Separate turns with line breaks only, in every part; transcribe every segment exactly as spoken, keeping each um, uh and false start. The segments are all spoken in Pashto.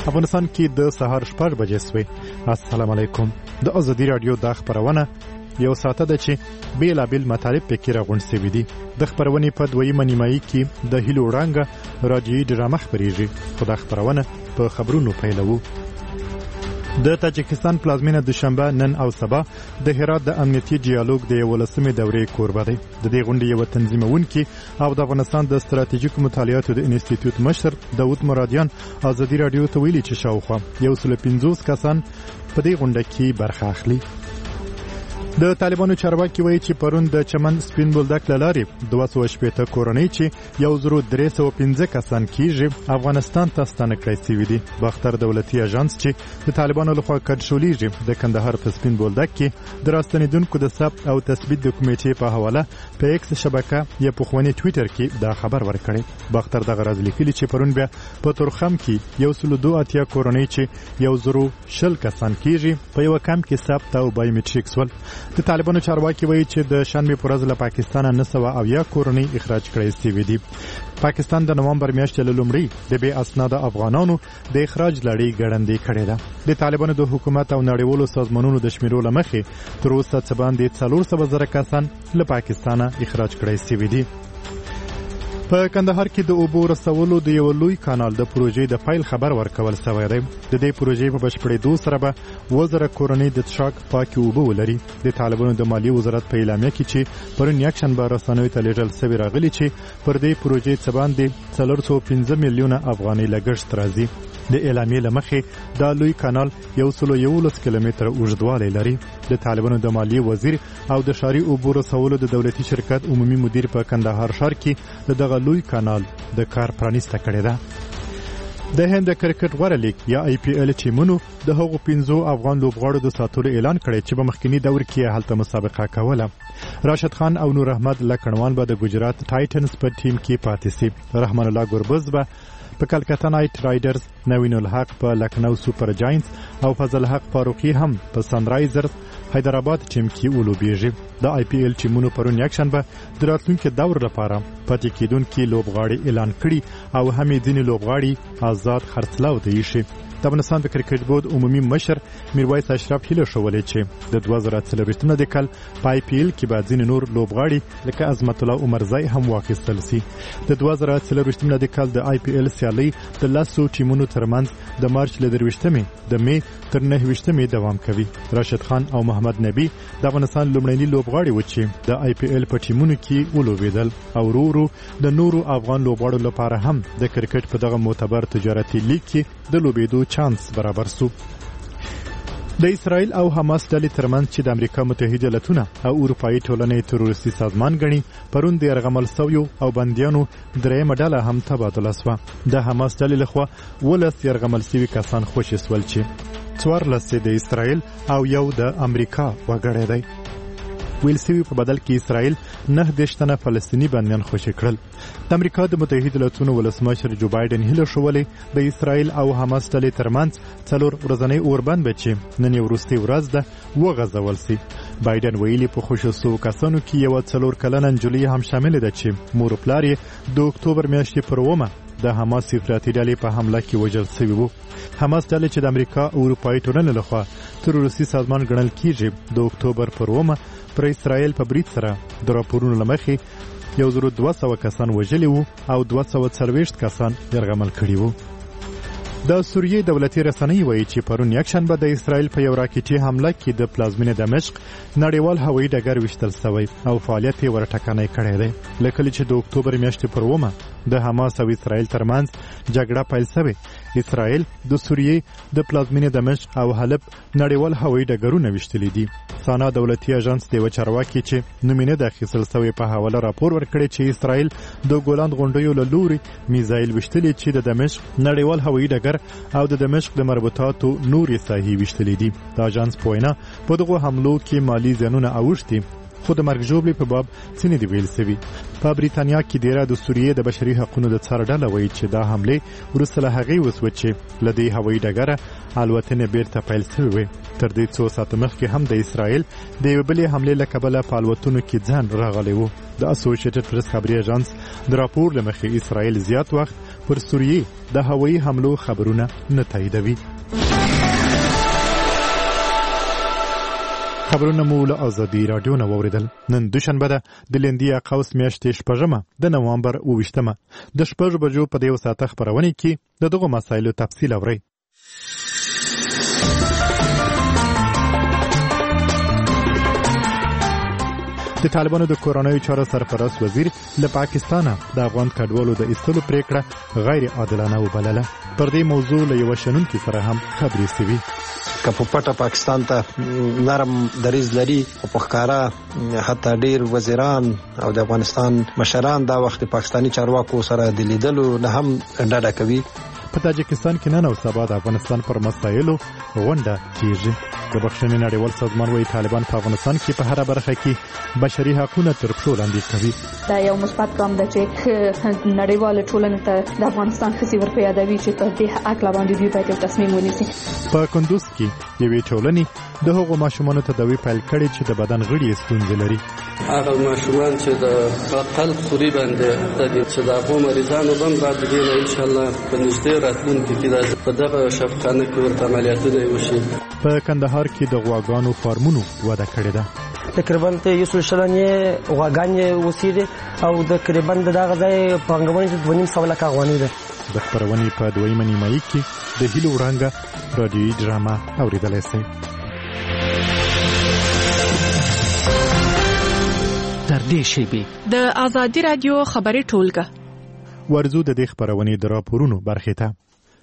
افغانستان کې د سهار شپږ بجې سوې. السلام علیکم. د ازادي رادیو د خبرونه یو ساعته ده چې بیلابیل مطالب پکې راغونډ شوي دي. د خبرونې په دویمه نیمایي کې د هیلو وړانګه رادیویي ډرامه خپرېږي، خو دا خبرونه په خبرونو پیلوو. د تاجکستان پلازمینه دوشنبه نن او سبا د هرات د امنیتي ډیالوګ د یولسمې دورې کوربه دی. د دې غونډې یو تنظیمونکي او د افغانستان د ستراتیژیکو مطالعاتو د انسټیټیوټ مشر داود مرادیان ازادي رادیو ته ویلي چې شاوخوا یو سل پنځوس کسان په دې غونډه کې برخه اخلي. د طالبانو چارواکي وایي چې پرون د چمن سپین بولدک له لارې دوه سوه شپېته کورنۍ چې یو زرو درې سوه پنځه کسان کېږي افغانستان ته ستانه کړای سوي دي. باختر دولتي اژانس چې د طالبانو لخوا کنټرولېږي د کندهار په سپین بولدک کې د راستنېدونکو د ثبت او تثبیت د کمیټې په حواله په ایکس شبکه یا پخواني ټویټر کې دا خبر ورکړی. باختر دغه راز لیکلي چې پرون بیا په تورخم کې یو سل دوه اتیا کورنۍ چې یو زرو شل کسان کېږي په یو کمپ کې ثبت او بایومټریک سول. د طالبانو چارواکي وایي چې د شنبې په ورځ له پاکستانه نه سوه اویا کورنۍ اخراج کړای سوي دي. پاکستان د نومبر میاشتې له لومړۍ د بې اسناده افغانانو د اخراج لړۍ ګړندۍ کړې ده. د طالبانو د حکومت او نړیوالو سازمانونو د شمیرو له مخې تر اوسه څه باندې څلور سوه زره کسان له پاکستانه اخراج کړای سوي دي. په کندهار کې د اوبو رسولو د یو لوی کانال د پروژې د فایل خبر ورکول شوی دی. د دې پروژې په بشپړېدو سره به اووه زره کورنۍ د څښاک پاکې اوبه ولري. د طالبانو د مالیې وزارت په اعلامیه کې چې پرون یکشنبه رسنیو ته لیږل شوي راغلي چې پر دې پروژې څه باندې څلور سوه پنځه میلیونه افغانۍ لګښت راځي. د اعلامیې له مخې دا لوی کانال یو سل یولس کیلومتره اوږدوالی لري. د طالبانو د مالیې وزیر او د ښاري اوبو رسولو د دولتي شرکت عمومي مدیر په کندهار ښار کې د دغه لوی کانال د کار پرانیسته کړې ده. د هند د کرکټ غوره لیګ یا آی پی ایل ټیمونو د هغو پنځو افغان لوبغاړو د ساتلو اعلان کړی چې په مخکینی دور کې هلته مسابقه کوله. راشد خان او نور احمد لکړوان به د ګجرات ټایټنز په ټیم کې پاتې سي. رحمان الله ګربز به په کلکته نایټ رایډرز، نوین الحق په لکنو سوپر جاینټس او فضل حق فاروقي هم په سنرایزرز حیدرآباد ټیم کې ولوبېږي. د آی پی ایل ټیمونو پرون یکشنبه د راتلونکي دور لپاره پاتې کېدونکي لوبغاړي اعلان کړي او هم یې ځینې لوبغاړي آزاد خرڅلاو ته ایښي. د افغانستان د کرکټ بورډ عمومي مشر میرویس اشرف هیله ښولې چې د دوه زره څلوېښتم د کال په آی پی ایل کې به ځینې نور لوبغاړي لکه عظمت الله عمرزی هم واخیستل سي. د دوه زره څلوېښتم د کال د آی پی ایل سیالۍ د لسو ټیمونو ترمنځ د مارچ له درویشتمې د مې تر نهه ویشتمې دوام کوي. راشد خان او محمد نبی د افغانستان لومړني لوبغاړي و چې د آی پی ایل په ټیمونو کې ولوبېدل او ورو ورو د نورو افغان لوبغاړو لپاره هم د کرکټ په دغه معتبر تجارتي لیګ کې د لوبېدو چانس برابر سو. د اسرائیل او حماس ډلې ترمنځ چې د امریکا متحده ایالتونه او اروپایي ټولنې تروریستي سازمان ګڼي پرون د یرغمل سویو او بندیانو دریمه ډله هم تبادله سوه. د حماس ډلې لخوا ولس یرغمل سوي کسان خوشي سول چې څوارلس د اسرائیل او یو د امریکا وګړی دی. ویل سوي په بدل کې اسرائیل نه دېرش تنه فلسطیني بندیان خوشي کړل. د امریکا د متحده ایالتونو ولسمشر جو بایدن هیله ښولې د اسرائیل او حماس ډلې ترمنځ څلور ورځنی اوربند به چې نن یې وروستۍ ورځ ده وغځول سي. بایدن ویلي په خوشي سوو کسانو کې یوه څلور کلنه نجلۍ هم شامله ده چې مور و پلار یې د اکتوبر میاشتې پر اوومه د حماس افراطي ډلې په حمله کې وژل سوي وو. حماس ډلې چې د امریکا او اروپایي ټولنې لخوا تروریستي سازمان ګڼل کېږي د اکتوبر پر اوومه پر اسرائیل په برید سره د راپورونو له مخې یو زرو دوه سوه کسان وژلي وو او دوه سوه څلوېښت کسان یرغمل کړي وو. د سوریې دولتي رسنۍ وایي چې پرون یکشنبه د اسرائیل په یو راکټي حمله کې د پلازمینې دمشق نړیوال هوایي ډګر ویشتل شوی او فعالیت یې ورټکنی کړی دی. له کله چې د اکتوبر میاشتې پر اوومه د حماس او اسرائیل ترمنځ جګړه پیل شوې، اسرائیل د سوریې د پلازمینې دمشق او حلب نړیوال هوایي ډګرونه ویشتلي دي. سانا دولتي اژانس د یوه چارواکي چې نومینه د اخیستل شوی په حواله راپور ورکړی چې اسرائیل د ګولان غونډیو له لورې میزایل ویشتلي چې د دمشق نړیوال هوایي ډګر او د دمشق د مربوطاتو نورې ساحې ویشتلي دي. د اژانس په وینا په دغو حملو کې مالي زیانونه اوښتي خو د مرګ ژوبلې په باب څه نه دي ویل سوي. په بریتانیا کې ډیره د سوریې د بشري حقوقو د څار ډله وایي چې دا حمله وروسته له هغې وسوه چې له دې هوایي ډګره الوتنې بیرته پیل شوې وې. تر دې څو ساعته مخکې هم د اسرائیل د یوې بلې حملې له کبله په الوتنو کې ځان راغلی و. د اسوسییټډ پریس خبري اژانس د راپور له مخې اسرائیل زیات وخت پر سوریې د هوایي حملو خبرونه نه تاییدوي. خبرونه مو له ازادي راډیو نه واوریدل. نن دوشنبه ده د لیندیا قوس میاشتې شپږمه د نوامبر اوویشتمه. د شپږ بجو په دې ساعته خبرونه کې د دغو مسایلو تفصیل اورئ. د طالبانو د کورونایي چارو سرپرست وزیر له پاکستانه د افغان کډوالو د ایستلو پریکړه غیر عادلانه وبلله. پر دې موضوع له یو شنونکي سره هم خبرې شوې.
که په پټه پاکستان ته نرم دریځ لري او په ښکاره حتی ډیر وزیران او د افغانستان مشران دا وخت پاکستانی چارواکو سره د لیدلو نه هم ډډه کوي.
په تاجکستان کې نن او سبا د افغانستان پر مسایلو غونډه کیږي. د بخښنې نړیوال سازمان وايي طالبان په افغانستان کې په هر برخه کې بشري حقوقونه تر پښو لاندې کوي.
دا یو مثبت ګام دی چې نړیواله ټولنه ته د افغانستان ښځې ورپه یادوي چې په دې حق باندې دوی باید تصمیم ونیسي.
په کندوز کې یوې ټولنې د هغو ماشومانو تداوی پیل کړې چې د بدن غړي ستونزې لري.
هغه ماشومان چې د قلب خوري باندې چې د هغو مریضانو هم باید دې ان شاء الله په نږدې راتلونکي کې په دغه شفاخانه کې ورته عملیاتونه وشي.
په کندهار کې د غواګانو فارمونو وده کړې ده.
تقریبا ته یو څو شلنې غواګانې اوسېدې او تقریبا دغه ځای پانګونې دوه نیم سوه لکه افغانۍ ده.
د خپرونې په دویمه نیمایي کې د هیلو وړانګه رادیویي ډرامه اورېدلی شئ.
تر دې شیبې
د ازادي راډیو خبري ټولګه
ورزو د دې خبرونې د راپورونو برخې ته.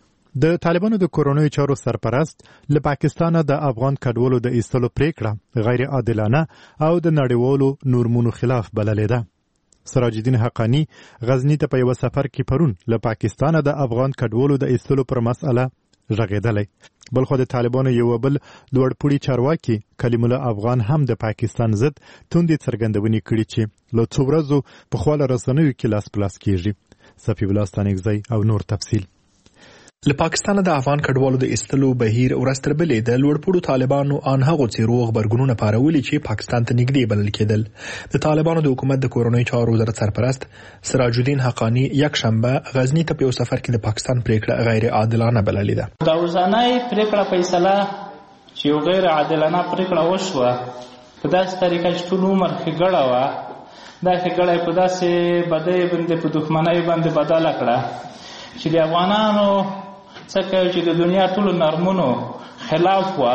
د طالبانو د کورونایي چارو سرپرست له پاکستانه د افغان کډوالو د ایستلو پریکړه غیر عادلانه او د نړیوالو نورمونو خلاف بللې ده. سراج الدین حقانی غزنی ته په یو سفر کې پرون له پاکستانه د افغان کډوالو د ایستلو پر مسأله غږېدلی. بلخو د طالبانو یو بل لوړپوړي چارواکي کلیم الله افغان هم د پاکستان ضد توندې څرګندونې کړې چې له څو ورځو پخوا له رسنیو کې لاس په لاس کېږي. صفي الله ستانکزی او نور تفصیل.
له پاکستانه د افغان کډوالو د ایستلو بهیر ورځ تر بلې د لوړپوړو طالبانو ان هغو څیرو غبرګونونه پارولي چې پاکستان ته نږدې بلل کېدل. د طالبانو د حکومت د کورونایي چارو وزارت سرپرست سراج الدین حقانی یک شنبه غزنی ته په یو سفر کې د پاکستان پریکړه غیر عادلانه بللې ده.
دا اوسنۍ پریکړه فیصله چې یو غیر عادلانه پریکړه وشوه په داسې طریقه چې ټول عمر ښېګړه وه، دا ښېګړه یې په داسې بدۍ باندې په دښمنۍ باندې بدله کړه چې د افغانانو څکه چې د دنیا ټولو نرمونو خلاف وه،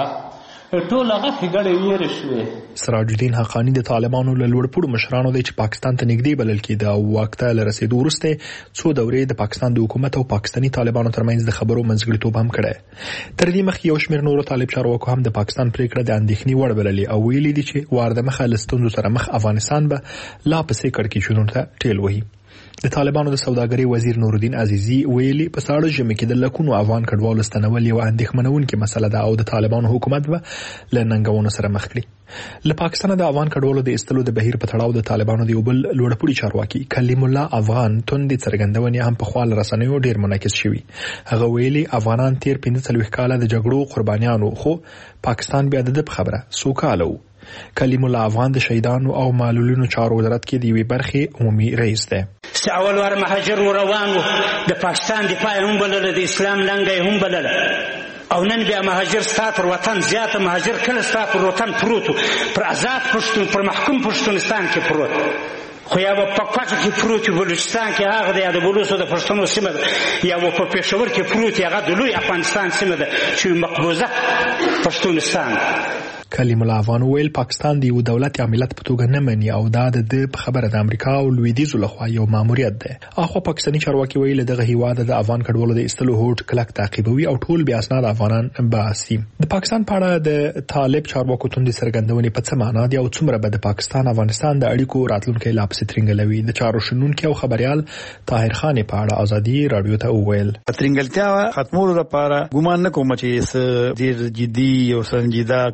ټول هغه ښېګړې ویرې شوې.
سراج الدین حقانی د طالبانو له لوړپوړو مشرانو دی چې پاکستان ته نږدې بلل کېده او واک ته له رسېدو وروسته څو دورې د پاکستان د حکومت او پاکستاني طالبانو ترمنځ د خبرو منځګړیتوب هم کړی. تر دې مخکې یو شمېر نورو طالب چارواکو هم د پاکستان پریکړه د اندېښنې وړ بللې او ویلي دي چې وار د مخه له ستونزو سره مخ افغانستان به لا پسې کړکېچونو ته ټېل وهي. د طالبانو د سوداګرۍ وزیر نورالدین عزیزي ویلي په ساړه ژمي کې د لکونو افغان کډوالو ستنول یوه اندېښمنونکې مسله ده او د طالبانو حکومت به له ننګونو سره مخ کړي. له پاکستانه د افغان کډوالو د ایستلو د بهیر په تړاو د طالبانو د یو بل لوړپوړي چارواکي کلیم الله افغان توندې څرګندونې هم په خوا له رسنیو ډېر منعکس شوي. هغه ویلي افغانان تیر پنځه څلوېښت کاله د جګړو قربانیانو، خو پاکستان بیا د ده په خبره سوکاله و. کلیم الله افغان د شهیدانو او معلولینو چارو وزارت کې د یوې برخې عمومي رئیس دی.
چې اول وار مهاجر روان و د پاکستان دفاع هم بلله، د اسلام لنګه هم بلله، او نن بیا مهاجر ستا پر وطن زیاته مهاجر کله ستا پر وطن پروت پر آزاد پښتون پر محکوم پښتونستان کې پروت، خو یا به په کوټه کې پروت بلوچستان کې هغه د یا د بلوڅو د پښتنو سیمه ده، یا به په پېښور کې پروت هغه د لوی افغانستان سیمه ده چې مقبوضه پښتونستان.
کلیم الله افغان ویل پاکستان د یو دولت یا ملت په توګه نه مني او دا د په خبره د امریکا او لویدیځو لخوا یو ماموریت دی. اخو پاکستاني چارواکي ویل دغه هیواد د افغان کډوالو د ایستلو هوډ کلک تعقیبوي او ټول بیا اسناد افغانان باسي. د پاکستان په اړه د طالب چارواکو توندې څرګندونې په څه معنا دي او څومره به د پاکستان افغانستان د اړیکو راتلونکي لا پسې ترنګلوي؟ د چارو شنونکي او خبريال طاهر خان په اړه ازادي رادیو ته وویل
ترنګلتیا ختمولو لپاره ګومان نه کوم چې ډېر جدي او سنجیده کوششونه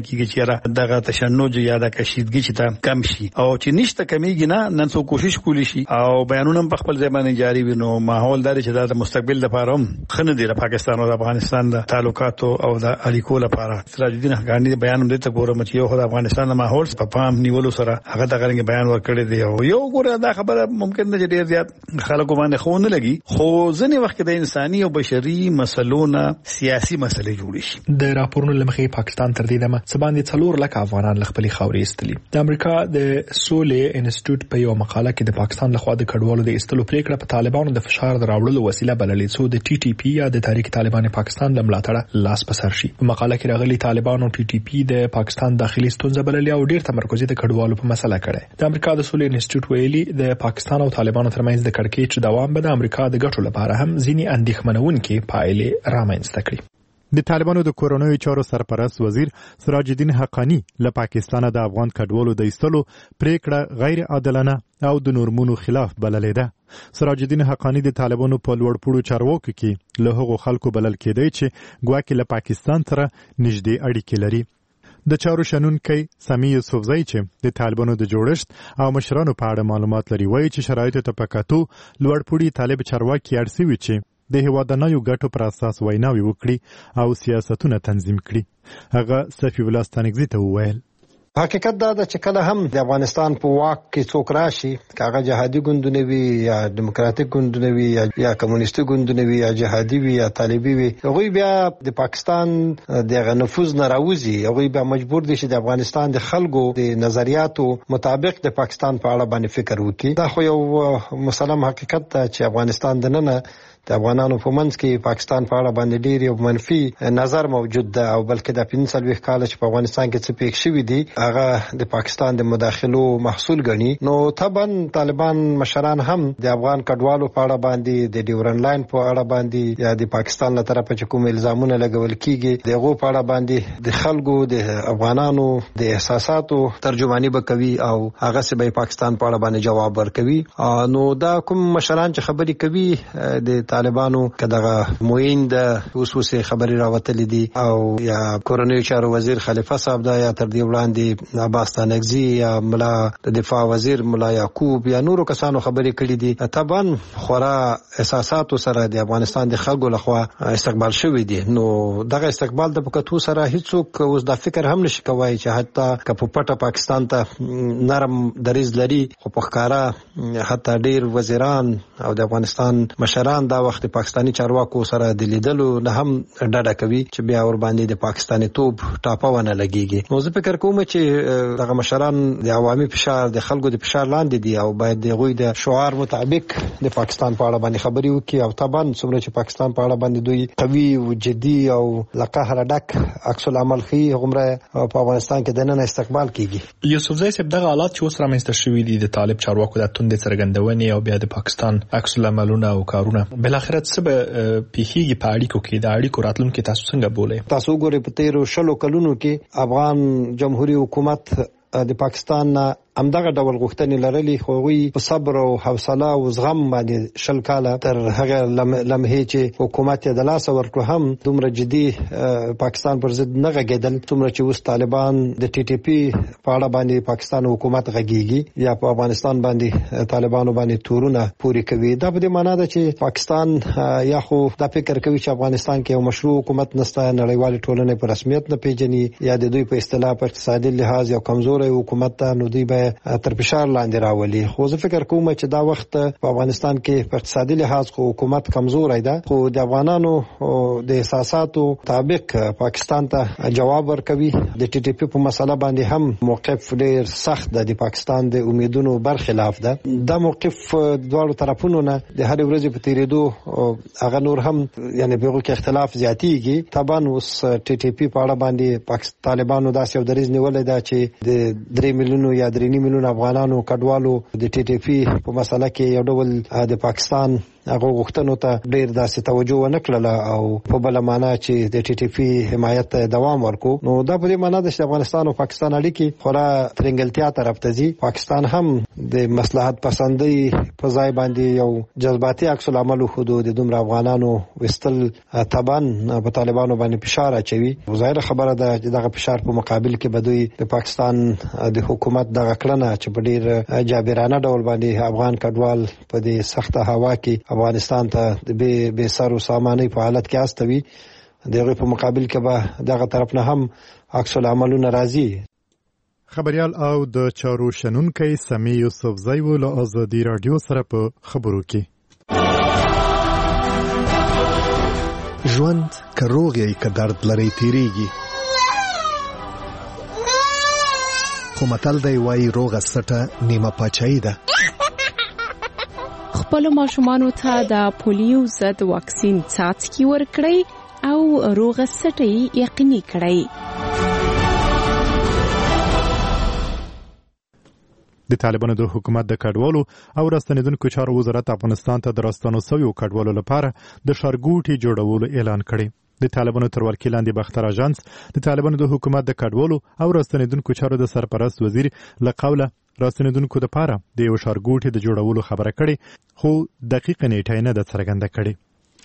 کیږي چې دغه تشنج یا د کشیدګي چې تا کم شي او چې نشته کمیږي نه نن څو کوشش کولی شي او بیانونه په خپل ځای باندې جاری وي. نو ماحول دار چې د مستقبل لپاره هم خنه دی د پاکستان او د افغانستان د تعلقاتو او د اړیکو لپاره. سراج الدین حقانی بیان هم دته ګورم چې یو د افغانستان د ماحول په پام نیولو سره هغه دغه بیان ورکړی دی او یو ګوره دا خبره ممکن نه چې ډیر زیات خلکو باندې خو نه لګي خو ځنې وخت د انساني او بشري مسلونو سیاسي مسلې جوړې شي.
د راپورونو لمخې پاکستان تر دې دمه سباندې څلور لک افغانان خپل خاورې استلي. د امریکا د سولې انسټیټیوټ په یو مقاله کې د پاکستان لخوا د کډوالو د استلو پریکړه په طالبانو د فشار راوړلو وسیله بللې څو د ټي ټي پی یا د تحریک طالبان پاکستان د ملاتړ لاس په سر شي. په مقاله کې راغلي طالبان او ټي ټي پی د پاکستان داخلي ستونزې بللې او ډیر تمرکز د کډوالو په مسله کړي. د امریکا د سولې انسټیټیوټ ویلي د پاکستان او طالبانو ترمنځ د کړکېچ دوام به د امریکا د ګټو لپاره هم ځینې اندېښمنونکې پایلې رامنځته کړي.
د طالبانو د کورونوي چارو سرپرست وزیر سراج الدین حقانی له پاکستان د افغان کډوالو د ایستلو پریکړه غیر عادلانه او د نورمونو خلاف بللې ده. سراج الدین حقانی د طالبانو په لوړپوړو چارواکو کې له هغو خلکو بلل کېدی چې ګواکې له پاکستان سره نږدې اړیکې لري. د چارو شنونکی سمی یوسفزی چې د طالبانو د جوړښت او مشرانو په اړه معلومات لري وایي چې شرایطو ته په کتو لوړپوړي طالب چارواکي اړ سوي چې د هیوادنیو ګټو پر اساس ویناوي وکړي او سیاستونه تنظیم کړي. هغه صفی الله ستانکزی ته وویل
حقیقت دا ده چې کله هم د افغانستان په واک کې څوک راشي کاغه جهادي ګوندونه وي یا دیموکراتیک ګوندونه وي یا کمونیستي ګوندونه وي یا جهادي وي یا طالبي وي هغوی بیا د پاکستان د نفوذ نه راوځي. هغوی بیا مجبور دي چې د افغانستان د خلکو د نظریاتو مطابق د پاکستان په اړه باندې فکر وکړي. دا خو یو مسلم حقیقت ده چې افغانستان د ننه د افغانانو په منځ کې پاکستان په اړه باندې ډیر یو منفي نظر موجود ده او بلکې د پنځه څلوېښت کال چې په افغانستان کې څه پېښ شوي دي هغه د پاکستان د مداخلو محصول ګڼي. نو طبعا طالبان مشران هم د افغان کډوالو په اړه باندې د ډیورن لاین په اړه باندې یا د پاکستان له طرفه چې کوم الزامونه لګول کیږي دغه په اړه باندې د خلکو د افغانانو د احساساتو ترجمانی به کوي او هغه سه به پاکستان په اړه باندې جواب ورکوي. نو دا کوم مشران چې خبرې کوي د طالبانو کداغه موین د اوسوسه خبري راوتلې دي او یا کورنوي چارو وزیر خلیفہ صاحب دا یا تر دې وړاندې عباس ستانکزی یا ملا د دفاع وزیر ملا یعقوب یا نورو کسانو خبرې کړې دي. طبعا خورا احساسات سره د افغانستان د خلکو لخوا استقبال شوی دي. نو دغه استقبال د پکتو سره هیڅوک اوس د فکر هم نشي کوي چې حتی که په پټه پاکستان ته نرم دریز لري خو په ښکارا حتی ډیر وزیران او د افغانستان مشران دا وخت پاکستاني چارواکو سره د لیدلو نه هم ډډه کوي چې بیا ور باندې د پاکستاني توپ ټاپونه لګيږي. نو زه فکر کوم چې دغه مشران د عوامي فشار د خلکو د فشار لاندې دي او باید د غوي د شعار مطابق د پاکستان په اړه باندې خبري وکړي او طبعا څومره چې پاکستان په اړه باندې دوی قوي او جدي او لقهر ډک عکس العمل خي غمره په افغانستان کې د نن استقبال کیږي.
یوسفزی صاحب دغه حالات چې اوس رامنځته شوي دي د طالب چارواکو د توند څرګندونې او بیا د پاکستان عکس العملونه او کارونه بل اخرت څه به پیخیږي په اړیکو کې د اړیکو راتلونکي تاسو څنګه بولئ؟
تاسو ګورئ په تیرو شلو کلونو کې افغان جمهوریت حکومت د پاکستان همدغه ډول غوښتنې لرلې خو وی په صبر او حوصله او زغم باندې شل کاله تر هغه لمحې چې حکومت د لاس ورکړ هم دومره جدي پاکستان پر ضد نه غږیدل دومره چې اوس طالبان د ټي ټي پی په اړه باندې پاکستان حکومت غږیږي یا په افغانستان باندې طالبانو باندې تورونه پوری کوي. دا په دې معنی ده چې پاکستان یا خو دا فکر کوي چې افغانستان کې یو مشروع حکومت نشته نړیوال ټولنې په رسمیت نه پیژني یا د دوی په اصطلاح په اقتصادي لحاظ یو کمزوري حکومت ده نو دوی به تر فشار لاندې راولي. خو زه فکر کوم چې دا وخت په افغانستان کې په اقتصادي لحاظ خو حکومت کمزوري ده خو د افغانانو د احساساتو مطابق پاکستان ته جواب ورکوي. د ټي ټي پی په مسله باندې هم موقف ډیر سخت ده د پاکستان د امیدونو برخلاف ده. دا موقف دواړو طرفونو نه د هر ورځې په تیریدو هغه نور هم یعنی په کې اختلاف زیاتیږي. طبعا اوس ټي ټي پی په اړه باندې پاکستان طالبانو داسې یو دریځ نیولې ده چې د درې میلیونو یا درې نیم میلیون افغانانو کډوالو د ټي ټي پی په مسله کې یو ډول د پاکستان هغه غوښتنو ته ډیر داسې توجه ونه کړله او په بل معنا چې د ټي ټي پی حمایت دوام ورکو. نو دا په دې معنا ده چې افغانستان او پاکستان اړیکې خورا ترنګلتیا طرف ته ځي. پاکستان هم د مصلحت پسندۍ په ځای باندې یو جذباتي عکس العمل خو د دومره افغانانو وستل تبان په طالبانو باندې فشار اچوي. ظاهر خبره ده چې دغه فشار په مقابل کې بدوي د پاکستان د حکومت دغه کړنه چې په ډیر جابرانه ډول باندې افغان کډوال په دې سخته هوا کې افغانستان ته د بے سر و ساماني په حالت کې استوي، دغه په مقابل کې به دغه طرف نه هم عکس العملونه راځي.
خبريال او د چارو شنونکي سمي یوسف زیو له ازادي رادیو سره په خبرو کې.
ژوند که روغ یې که درد لري تیریږي، خو متل دی وایي روغه سټه نیمه پاچاهي ده.
خپلو ماشومانو ته د پولیو ضد واکسین څاڅکي ورکړئ او روغه سټه یې یقیني کړئ.
د طالبانو د حکومت د کډوالو او راستنیدونکو چارو وزارت افغانستان ته د راستنو سویو کډوالو لپاره د ښارګوټي جوړولو اعلان کړی. د طالبانو تر ولکې لاندې بختر اژانس د طالبانو د حکومت د کډوالو او راستنیدونکو چارو د سرپرست وزیر له قوله راستنیدونکو لپاره د یو ښارګوټي د جوړولو خبره کړې، خو دقیق نیټه نه ده څرګنده کړې.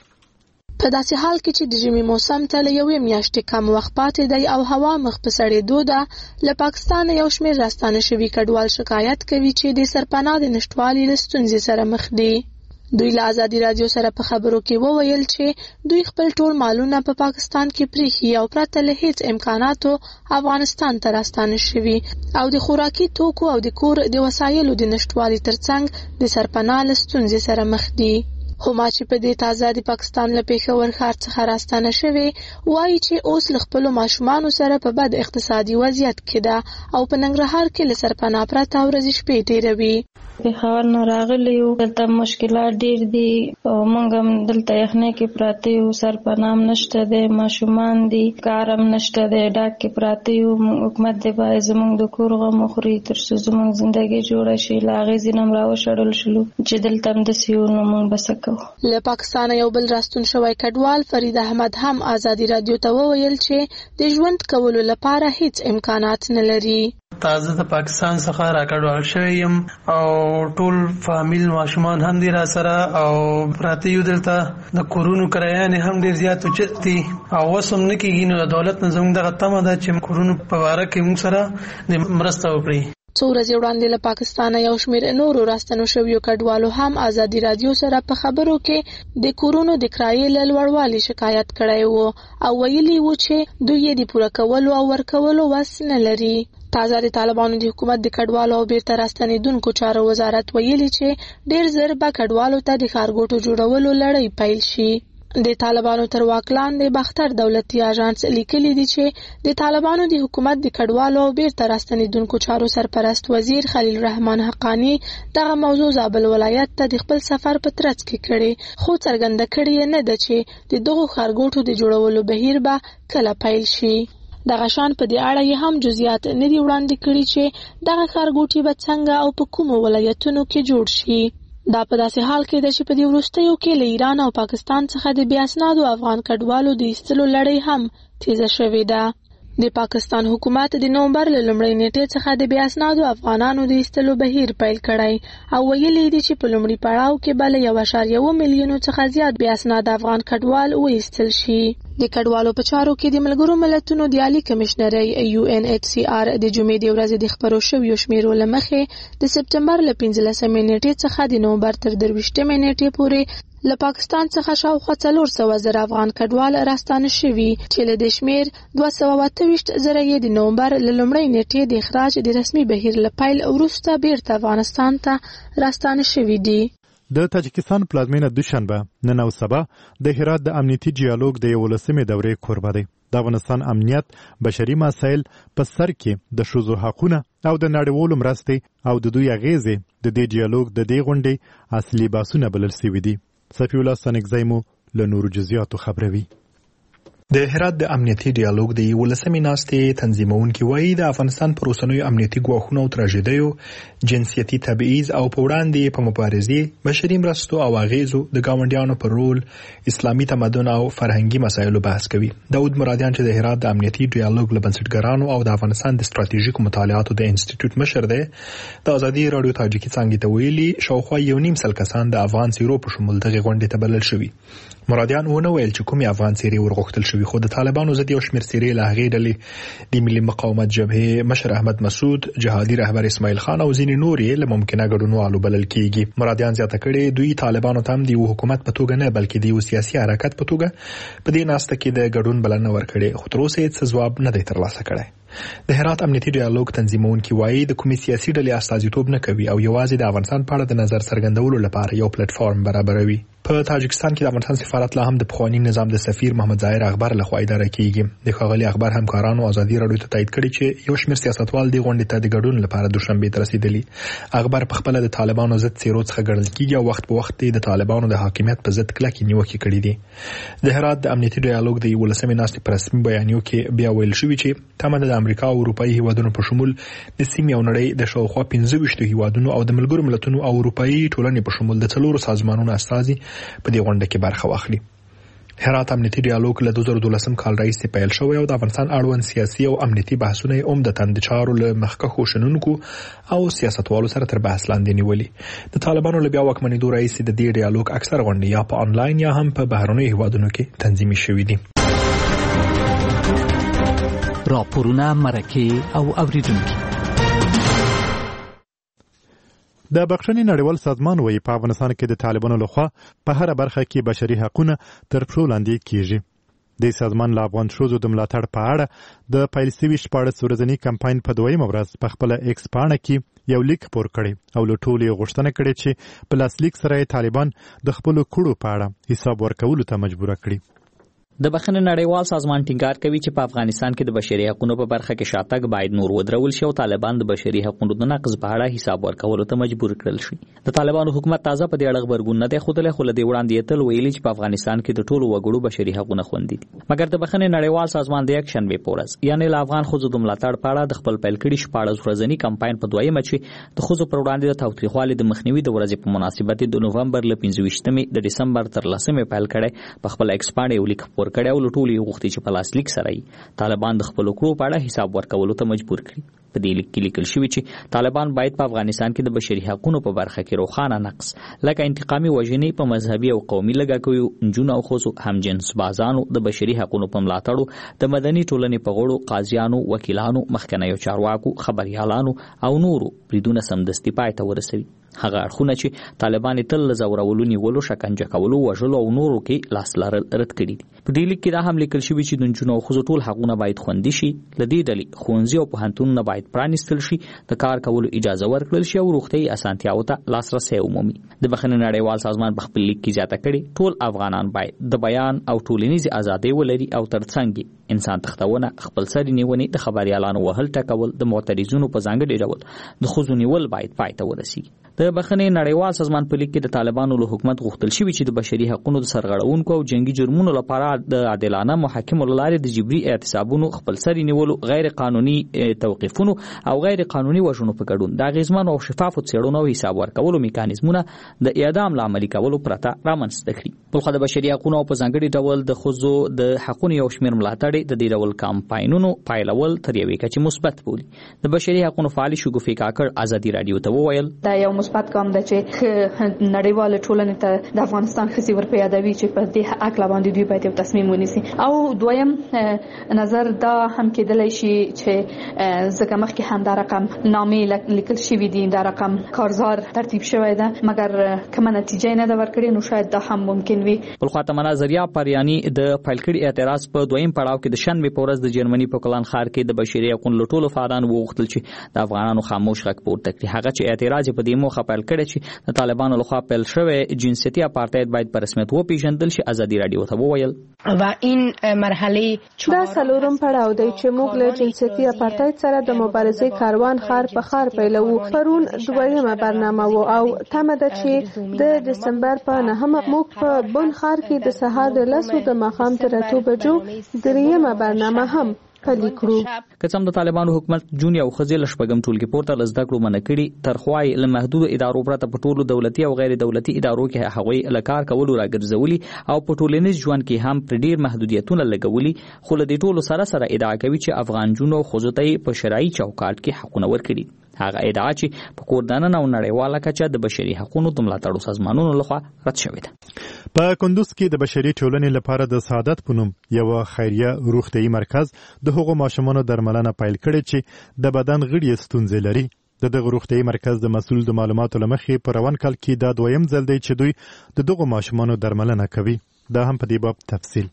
په داسې حال کې چې د ژمي موسم ته له یوې میاشتې کم وخت پاتې دی او هوا مخ په سړېدو ده، له پاکستان یو شمېر راستانه شوي کډوال شکایت کوي چې د سرپناه د نشټوالي له ستونزې سره مخ دي. دوی له ازادي رادیو سره په خبرو کې وویل چې دوی خپل ټول مالونه په پاکستان کې پریښي او پرته له هیڅ امکاناتو افغانستان ته راستانه شوي او د خوراکي توکو او د کور د وسایلو د نشټوالي ترڅنګ د سرپناه له ستونزې سره مخ دي. هما چې په دې تازه د پاکستان له پېښور ښار څخه راستانه شوي وایي چې اوس له خپلو ماشومانو سره په بد اقتصادي وضعیت کې ده او په ننګرهار کې له سرپناه پرته ورځې شپې تېروي.
پېښور نه راغلي یو، دلته مشکلات ډېر دي او موږ هم دلته یخنۍ کې پراته یو، سرپناه هم نشته دی، ماشومان دي، کار هم نشته دی، ډاک کې پراته یو. حکومت دی باید زموږ د کور غم وخوري تر څو زموږ زندګي جوړه شي. له هغې ځینې هم راوشړل شولو چې دلته هم داسې یو، نو موږ به څه کوو.
له پاکستانه یو بل راستون شوی کډوال فرید احمد هم ازادي رادیو ته وویل چې د ژوند کولو لپاره هیڅ امکانات نه لري.
تازه د پاکستان څخه راکډوال شوی یم او ټول فامیل ماشومان هم دي را سره او پراته یو. دلته د کورونو کرایانې هم ډېر زیات اوچت دي او اوس هم نه کېږي. نو د دولت نه زموږ دغه تمه ده چې کورونو په باره کې موږ سره د مرسته وکړي.
څو ورځې وړاندې له پاکستانه یو شمېر نورو راستنو شویو کډوالو هم ازادي رادیو سره په خبرو کې د کورونو د کرایې له لوړوالي شکایت کړی و او ویلي و چې دوی یې د پوره کولو او ورکولو وس نه لري. تازه د طالبانو د حکومت د کډوالو او بیرته راستنیدونکو چارو وزارت ویلي چې ډېر زر به کډوالو ته د ښارګوټو جوړولو لړۍ پیل شي. د طالبانو تر واک لاندې بختر دولتي اژانس لیکلي دي چې د طالبانو د حکومت د کډوالو او بیرته راستنیدونکو چارو سرپرست وزیر خلیل الرحمن حقانی دغه موضوع زابل ولایت ته د خپل سفر په ترڅ کې کړي، خو څرګنده کړې نه ده چې د دغو ښارګوټو د جوړولو بهیر به کله پیل شي. دغه شان په دې اړه یې هم جزئیات نه دي وړاندې کړي چې دغه ښارګوټي به څنګه او په کومو ولایتونو کې جوړ شي. دا په داسې حال کې ده چې په دې وروستیو کې له ایران او پاکستان څخه د بې اسنادو افغان کډوالو د ایستلو لړۍ هم تیزه شوې ده. د پاکستان حکومت د نومبر له لومړۍ نیټې څخه د بې اسنادو افغانانو د ایستلو بهیر پیل کړی او ویلي دي چې په لومړي پړاو کې به له یو اعشاریه اووه میلیونو څخه زیات بې اسناده افغان کډوال وایستل شي. د کډوالو په چارو کې د ملګرو ملتونو د عالی کمشنرۍ یو ان ایچ سی آر د جمعې د ورځې د خپرو شویو شمیرو له مخې د سپتمبر له پنځلسمې نیټې څخه د نومبر تر درویشتمې نیټې پورې له پاکستان څخه شاوخوا څلور سوه زره افغان کډوال راستانه شوي چې له دې شمېر دوه سوه اته ویشت زره یې د نومبر له لومړۍ نیټې د اخراج د رسمي بهیر له پیل وروسته بیرته افغانستان ته راستانه شوي دي.
د تاجکستان پلازمینه دوشنبه نن او سبا د هرات د امنیتي ډیالوګ د یولسمې دورې کوربه دی. د افغانستان امنیت، بشري مسایل په سر کې د ښځو حقونه او د نړیوالو مرستې او د دوی اغیزې د دې ډیالوګ د دې غونډې اصلي بحثونه بلل شوي دي. صفی الله سنګزی مو له نورو جزئیاتو خبروي.
د هرات د امنیتي ډیالوګ د ولسمې ناستې تنظیمونکي وایي د افغانستان پر اوسنیو امنیتي ګواښونو او تراژیدیو، جنسیتي تبعیض او په وړاندې په مبارزې، بشري مرستو او اغیزو د ګاونډیانو پر رول، اسلامي تمدن او فرهنګي مسایلو بحث کوي. داود مرادیان چې د هرات د امنیتي ډیالوګ له بنسټګرانو او د افغانستان د ستراتیژیکو مطالعاتو د انسټیټیوټ مشر دی، د ازادي راډیو تاجیکي څانګې ته ویلي شاوخوا یو نیم سل کسان د افغان څیرو په شمول دغه غونډې ته بلل شوي. مرادیان ونه ویل چې کومې افغان څیرې ورغوښتل شوي، خو د طالبانو ضد یو شمېر څیرې له هغې ډلې د ملي مقاومت جبهې مشر احمد مسعود، جهادي رهبر اسماعیل خان او ځینې نور یې له ممکنه ګډونوالو بلل کېږي. مرادیان زیاته کړې دوی طالبانو ته هم د یو حکومت په توګه نه بلکې د یو سیاسي حرکت په توګه په دې ناسته کې د ګډون بلنه ورکړې، خو تر اوسه یې څه ځواب نه دی ترلاسه کړی. د هرات امنیتي ډیالوګ تنظیمونکي وایي د کومې سیاسي ډلې استازیتوب نه کوي او یوازې د افغانستان په اړه د نظر څرګندولو لپاره یو پلیټ فارم برابروي. په تاجکستان کې د افغانستان سفارت لا هم د پخواني نظام د سفیر محمد ظاهر اخبار لخوا اداره کیږي. د ښاغلي اخبار همکارانو ازادي راډیو ته تایید کړی چې یو شمېر سیاستوال د غونډې ته د ګډون لپاره دوشنبه ته رسیدلی. اخبار په خپل د طالبانو ضد څیرو څخه ګڼل کیږي او وخت په وخت د طالبانو د حاکمیت په ضد کلکې نیوکې کړې دي. د هرات د امنیتي ډیالوګ د ولسمې ناستې په رسمي بیانیو کې بیا ویل شوی چې تمه د امریکا او اروپایي هیوادونو په شمول د سیمې او نړۍ د شاوخوا پنځه ویشت هیوادونو او د ملګرو ملتونو او اروپایي ټولنې په شمول د څلورو سازمانونو استازي په دې غونډه کې برخه واخلي. هرات امنیتي ډیالوګ له دوه زره دولسم کال راهیسې پیل شوی او د افغانستان اړوند سیاسي او امنیتي بحثونه عمدتاً د چارو له مخکښو شنونکو او سیاستوالو سره تر بحث لاندې نیولي. د طالبانو له بیا واکمنېدو راهیسې د دې ډیالوګ اکثر غونډې یا په انلاین یا هم په بهرنیو هیوادونو کې تنظیمي شوي دي.
راپورونه، مرکې او اوریدونکي.
د بخښنې نړیوال سازمان وایي په افغانستان کې د طالبانو لخوا په هره برخه کې بشري حقونه تر پښو لاندې کیږي. د سازمان له افغان ښځو د ملاتړ په اړه د پیل شوي شپاړس ورځني کمپاین په دویمه ورځ په خپله ایکس پاڼه کې یو لیک خپور کړی او له ټولو یې غوښتنه کړې چې په لاسلیک سره یې طالبان د خپلو کړو په اړه حساب ورکولو ته مجبوره کړي.
د بخښنې نړیوال سازمان ټینګار کوي چې په افغانستان کې د بشري حقوقو په برخه کې شاتګ باید نور ودرول شي او طالبان د بشري حقوقو د نقض په اړه حساب ورکولو ته مجبور کړل شي. د طالبانو حکومت تازه په دې اړه خبرګون نه دی ښودلی، خو له دې وړاندې یې تل ویلي چې په افغانستان کې د ټولو وګړو بشري حقوق خوندي دي. مګر د بخښنې نړیوال سازمان د یکشنبې په ورځ یعنې له افغان ښځو د ملاتړ په اړه د خپل پیل کړي شپاړس ورځني کمپاین په دویمه چې د ښځو پر وړاندې د تاوتریخوالي د مخنیوي د ورځې په مناسبت د نومبر له پنځه ویشتمې د ډسمبر تر لسمې پیل کړی په خپل ایکس پاڼه یو لیک خپور کړی او له ټولو غوښتي چې په لاسلیک سره طالبان د خپل کړو په اړه حساب ورکولو ته مجبور کړي. په دې لیک کې لیکل شوی چې طالبان باید په افغانستان کې د بشري حقوقو په برخه کې روښانه نقص لکه انتقامي وژنې په مذهبي او قومي لګاکوي نجونو او ښځو همجنس بازانو د بشري حقوقو په ملاتړو د مدني ټولنې په غړو قاضیانو وکیلانو مخکنیو چارواکو خبريالانو او نورو بریدونه سمدستي پای ته ورسوي. هغه اړخونه چې طالبان تل له زورولو نیولو شکنجه کولو وژلو او نورو کې لاس لرل رد کړي دي. په دې لیک کې دا هم لیکل شوی چې د نجونو او ښځو ټول حقونه باید خوندي شي، له دې ډلې ښوونځي او پوهنتونونه باید پرانیستل شي، د کار کولو اجازه ورکړل شي او روغتیايي اسانتیاوو ته لاسرسی ومومي. د بخښنې نړیوال سازمان په خپل لیک کې زیاته کړي ټول افغانان باید د بیان او ټولنیزې ازادۍ ولري او ترڅنګ انسان تختونه، خپل سري نیونې، د خبريالانو وهل ټکول، د معترضونو په ځانګړي ډول د ښځو نیول باید پای ته ورسیږي. د بخښنې نړیوال سازمان په لیک کې د طالبانو له حکومت غوښتل شوی چې د بشري حقوقو د سرغړونکو او جنگي جرمونو لپاره د عادلانه محاکمو له لارې د جبري اعتصابونو، خپل سري نیولو، غیر قانوني توقیفونو او غیر قانوني وژنو په ګډون د اغیزمنو او شفافو څېړنو او حساب ورکولو میکانیزمونه د اعدام له عملي کولو پرته رامنځته کړي. بلخو د بشري حقوقو په ځانګړي ډول د ښځو د حقوقو یو شمېر ملاتړ د دې ډول کمپاینونو پایلول تر یوې کچې مثبت بولي. د بشري حقوقو فعال شګوفي کاکړ ازادي رادیو ته وویل
دا یو مثبت ګام دی چې نړیواله ټولنه ته د افغانستان خسي ورپه یادوي چې په دې حق لا باندې دوی باید یو تصمیم ونیسي. او دویم نظر دا هم کېدلی شي چې ځکه مخکې هم دا رقم نامې لیکل شوي دي، دا رقم کارزار ترتیب شوی ده، مګر کومه نتیجه نه ده ورکړې، نو شاید دا هم ممکن وي.
بل خو ته مناظریا پریانی د فایل کړي اعتراض په دویم پړاو کې د شنبې په ورځ د جرمني په کلان ښار کې د بشري حقوقو لټولو فعالانو وغوښتل چې د افغانانو خاموش غږ پورته کړي. هغه چې اعتراض په دې موخه پیل کړی چې د طالبانو لخوا پیل شوی جنسیتي اپارتاید باید په رسمیت وپیژندل شي. ازادي راډیو ته وویل
و این مرحله
دا څلورم پړاو دی چې موږ له جنسیتي اپارتاید سره د مبارزې کاروان خار په خار پیلوو. پرون دویمه برنامه و او تمه ده چې د دسمبر په نهمه موږ په بن خار کې د سهار د لسو د ماښام تر اتو بجو دریمه برنامه هم پلي کړو.
که څوم د طالبانو حکومت جون یو خزل شپږم ټولګي پورته لزده کړو منکړي تر خوای له محدود ادارو پرته په ټولو دولتي او غیر دولتي ادارو کې هغوی لکار کول راګرځولي او په ټولنیز ژوند کې هم پر ډیر محدودیتونه لګولي. خو له دې ټولو سره سره ادعا کوي چې افغان جنو خوځتای په شرعي چوکاټ کې حقونه ورکړي. هغه ادعا چې په کوردانه او نړیواله کچه د بشري حقوقو د ملاتړو سازمانونو لخوا رد شوې ده.
په کندوز کې د بشري ټولنې لپاره د سعادت په نوم یو خیریه روغتیايي مرکز د هغو ماشومانو درملنه پیل کړې چې د بدن غړي ستونزې لري. د دغه روغتیايي مرکز د مسؤل د معلوماتو لمخې په روان کال کې دا دویم ځل دی چې دوی د دغو ماشومانو درملنه کوي. دا هم په دې باب تفصیل.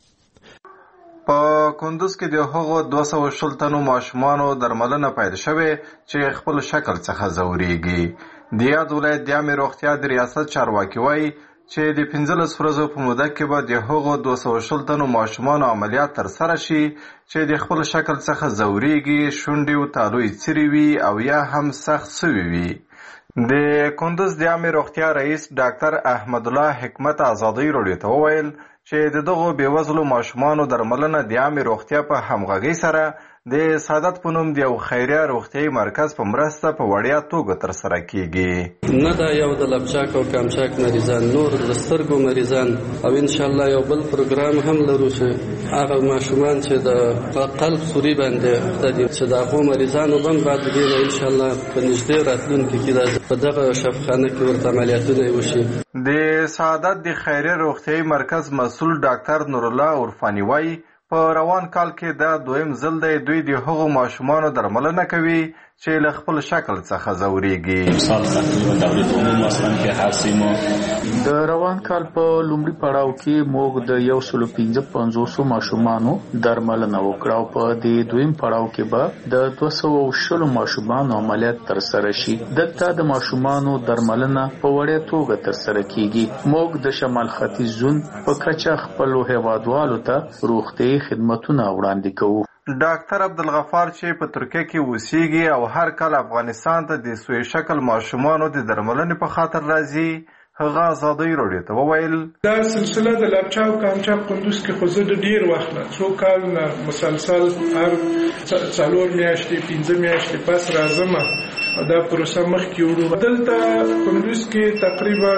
په کندوز کې د هغو دوه سوه شل تنو ماشومانو درملنه پیل شوې چې خپل شکل څخه ځورېږي. د یاد ولایت د عامې روغتیا د ریاست چارواکي وایي چې د پنځلس ورځو په موده کې به د هغو دوه سوه شل تنو ماشومانو عملیات ترسره شي چې د خپل شکل څخه ځورېږي، شونډې او تالو یې څیرې وي او یا هم سخت سوي وي. د کندوز د عامې روغتیا رئیس ډاکټر احمد الله حکمت ازادي راډیو ته وویل چې د دغو بېوزلو ماشومانو درملنه د عامې روغتیا په همغږۍ سره د سعادت په نوم د یو خیریه روغتیايي مرکز په مرسته په وړیا توګه ترسره کیږي.
نه دا یو د لپچاک او کامچاک مریضان، نور د سترګو مریضان او ان شاء الله یو بل پروګرام هم لرو چې هغه ماشومان چې د قلب سوري باندې د چې د هغو مریضانو هم بعد دې ان شاء الله په نږدې راتلونکي کې په دغه شفاخانه کې ورته عملیاتونه وشي.
د سعادت د خیریه روغتیايي مرکز مسؤل ډاکټر نور الله عرفاني وایي په روان کال کې دا دویم ځل دی دوی د هغو ماشومانو درملنه کوي چې له خپل شکل څخه ځورېږي.
سال تقریبا دورې عموم مثلا کې هر سیمه
د روان کال په لومړي پړاو کې موږ د یو سلو پنځه پنځوسو ماشومانو درملنه وکړه او په دې دویم پړاو کې به د دوه سوه شلو ماشومانو عملیات ترسره شي. دلته د ماشومانو درملنه په وړیا توګه ترسره کیږي. موږ د شمال ختیځ زون په کچه خپلو هیوادوالو ته روغتیايي خدمتونه وړاندې کوو.
ډاکټر عبدالغفار چې په ترکیه کې اوسېږي او هر کال افغانستان ته د سوی شکل ماشومانو د درملنې په خاطر راځي، هغه ازادي راډیو ته وویل
دا سلسله د لپچا او کامچا قندوز کې خو زه د ډیر وخت نه څو کال نه مسلسل هر څلور میاشتې پنځه میاشتې پس راځم او دا پروسه مخکې وړو. دلته قندوز کې تقریبا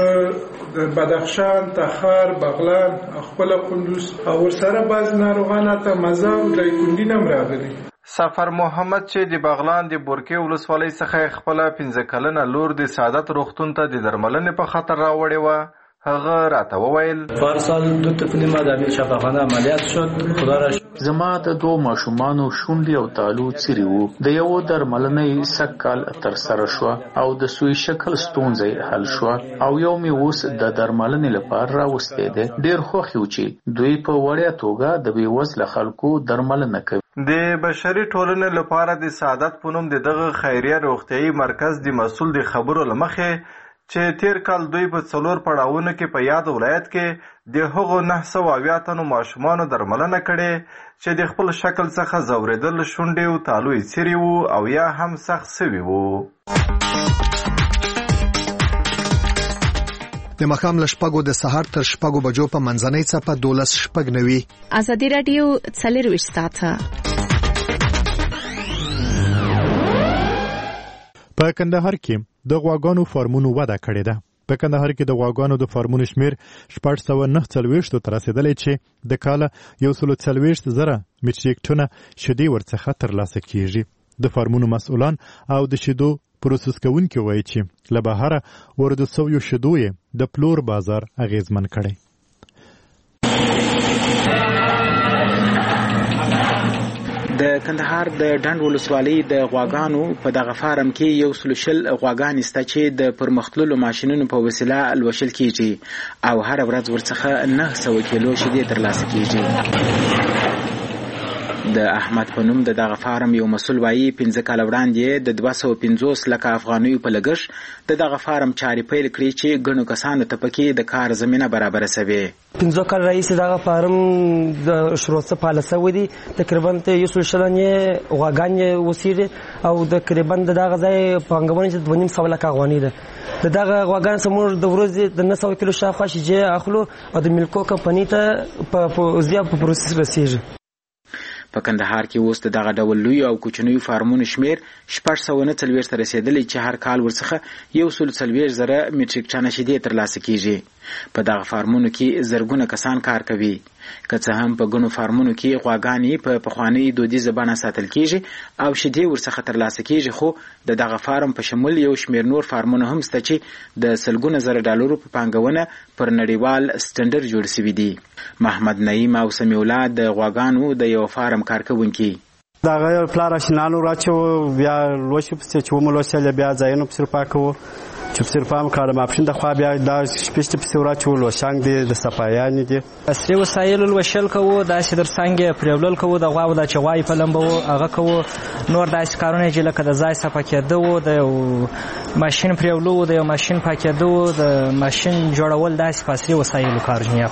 د بدخشان، تخار، بغلان، خپل قندوز او ورسره بعض ناروغان ته مزه او دایکندین هم راغلي.
سفر محمد چې د بغلان د بورکې ولسوالۍ څخه خپل پنځه کلنه لور د سعادت روغتون ته د درملنې په خاطر راوړې وه، هغه راته وویل
پارسال دو طفلی ما در شفاخانه عملیات شد. خدا را
زما د دوه ماشومانو شونډې او تالو څیرې وو. د یو درملنې سږ کال ترسره شوه او د سوی شکل ستونزه حل شوه او یو مې اوس د درملنې لپاره راوستی دی. ډېر خوښ یو چې دوی په وړیا توګه د بېوزله خلکو درملنه کوي.
د بشري ټولنې لپاره د سعادت په نوم د دغه خیریه روغتیايي مرکز د مسؤل د خبرو له مخې چې تیر کال دوی په څلور پړاوونو کې په یاد ولایت کې د هغو نهه سوه اویا تنو ماشومانو درملنه کړې چې د خپل شکل څخه ځورېدل، شونډې او تالو یې څیرې وو او یا هم سخت سوي وو.
د ماښام له شپږو د سهار تر شپږو بجو په منځنۍ څپه دولس شپږ نوي.
ازادي راډیو څلرویشت ساعته.
په کندهار کې د غواګانو فارمونو وده کړې ده. په کندهار کې د غواګانو د فارمونو شمیر شپږ سوه نهه څلوېښتو ته رسېدلی چې د کاله یو سلو څلوېښت زره میټریک ټنه شیدې ورڅخه ترلاسه کیږي. د فارمونو مسؤلان او د شیدو پروسس کوونکي وایي چې له بهره وارد سویو شیدو یې د پلور بازار اغیزمن کړی.
د کندهار د ډنډ ولسوالۍ د غواګانو په دغه فارم کې یو سلو شل غواګانې شته چې د پرمختللو ماشینونو په وسیله لوشل کیږي او هر ورځ ورڅخه نهه سوه کیلو شیدې ترلاسه کیږي. د احمد په نوم د دغه فارم یو مسول وایي پنځه کال وړاندې د دوه سوه پنځوس لکه افغانیو په لګښت د دغه فارم چارې پیل کړې چې ګڼو کسانو ته پکې د کار زمینه برابره سوې.
پنځه کال راهیسې دغه فارم د شروع څخه فعال سوی دی. تقریبا یو سل شلنې غواګانې اوسېږي او تقریبا د دغه ځای پانګونه چې دوه نیم سوه لکه افغانۍ ده. د دغه غواګانو څخه موږ د ورځې د نهه سوه کیلو شاوخوا شیجې اخلو او د ملکو کمپنۍ ته په زیات په پروسس رسېږي.
په کندهار کې اوس د دغه ډول لوی او کوچنیو فارمونو شمیر شپږ سوه نه څلوېښت ته رسېدلی چې هر کال ورڅخه یو سل څلوېښت زره میټریک ټنه شیدې ترلاسه کیږي. په دغه فارمونو کې زرګونه کسان کار کوي. که څه هم په ګڼو فارمونو کې غواګانې په پخوانۍ دودیزه بڼه ساتل کیږي او شیدې ورڅخه ترلاسه کیږي، خو د دغه فارم په شمول یو شمیر نور فارمونه هم شته چې د سلګونه زره ډالرو په پانګونه پر نړیوال سټنډرډ جوړ شوي دي. محمد نعیم او سمیع الله د غواګانو د یو فارم کارکوونکي.
دغه پلار اشنالو راچو بیا لوشو پسې چې وملوشل بیا ځایونو پسې پاکو چې پسې پام کړم اپشن د خوا بیا دا شپږ پسې راچو لوشنګ دي د صفایان دي
اصلي وسایل لوشل کوو دا چې در څنګه پرولل کوو د غواو د چوای په لمبو هغه کوو نور داسې کارونه چې لکه د ځای صفا کېدو د ماشين پرولو د یو ماشين پاکېدو د ماشين جوړول داسې فاصله وسایل کارونه.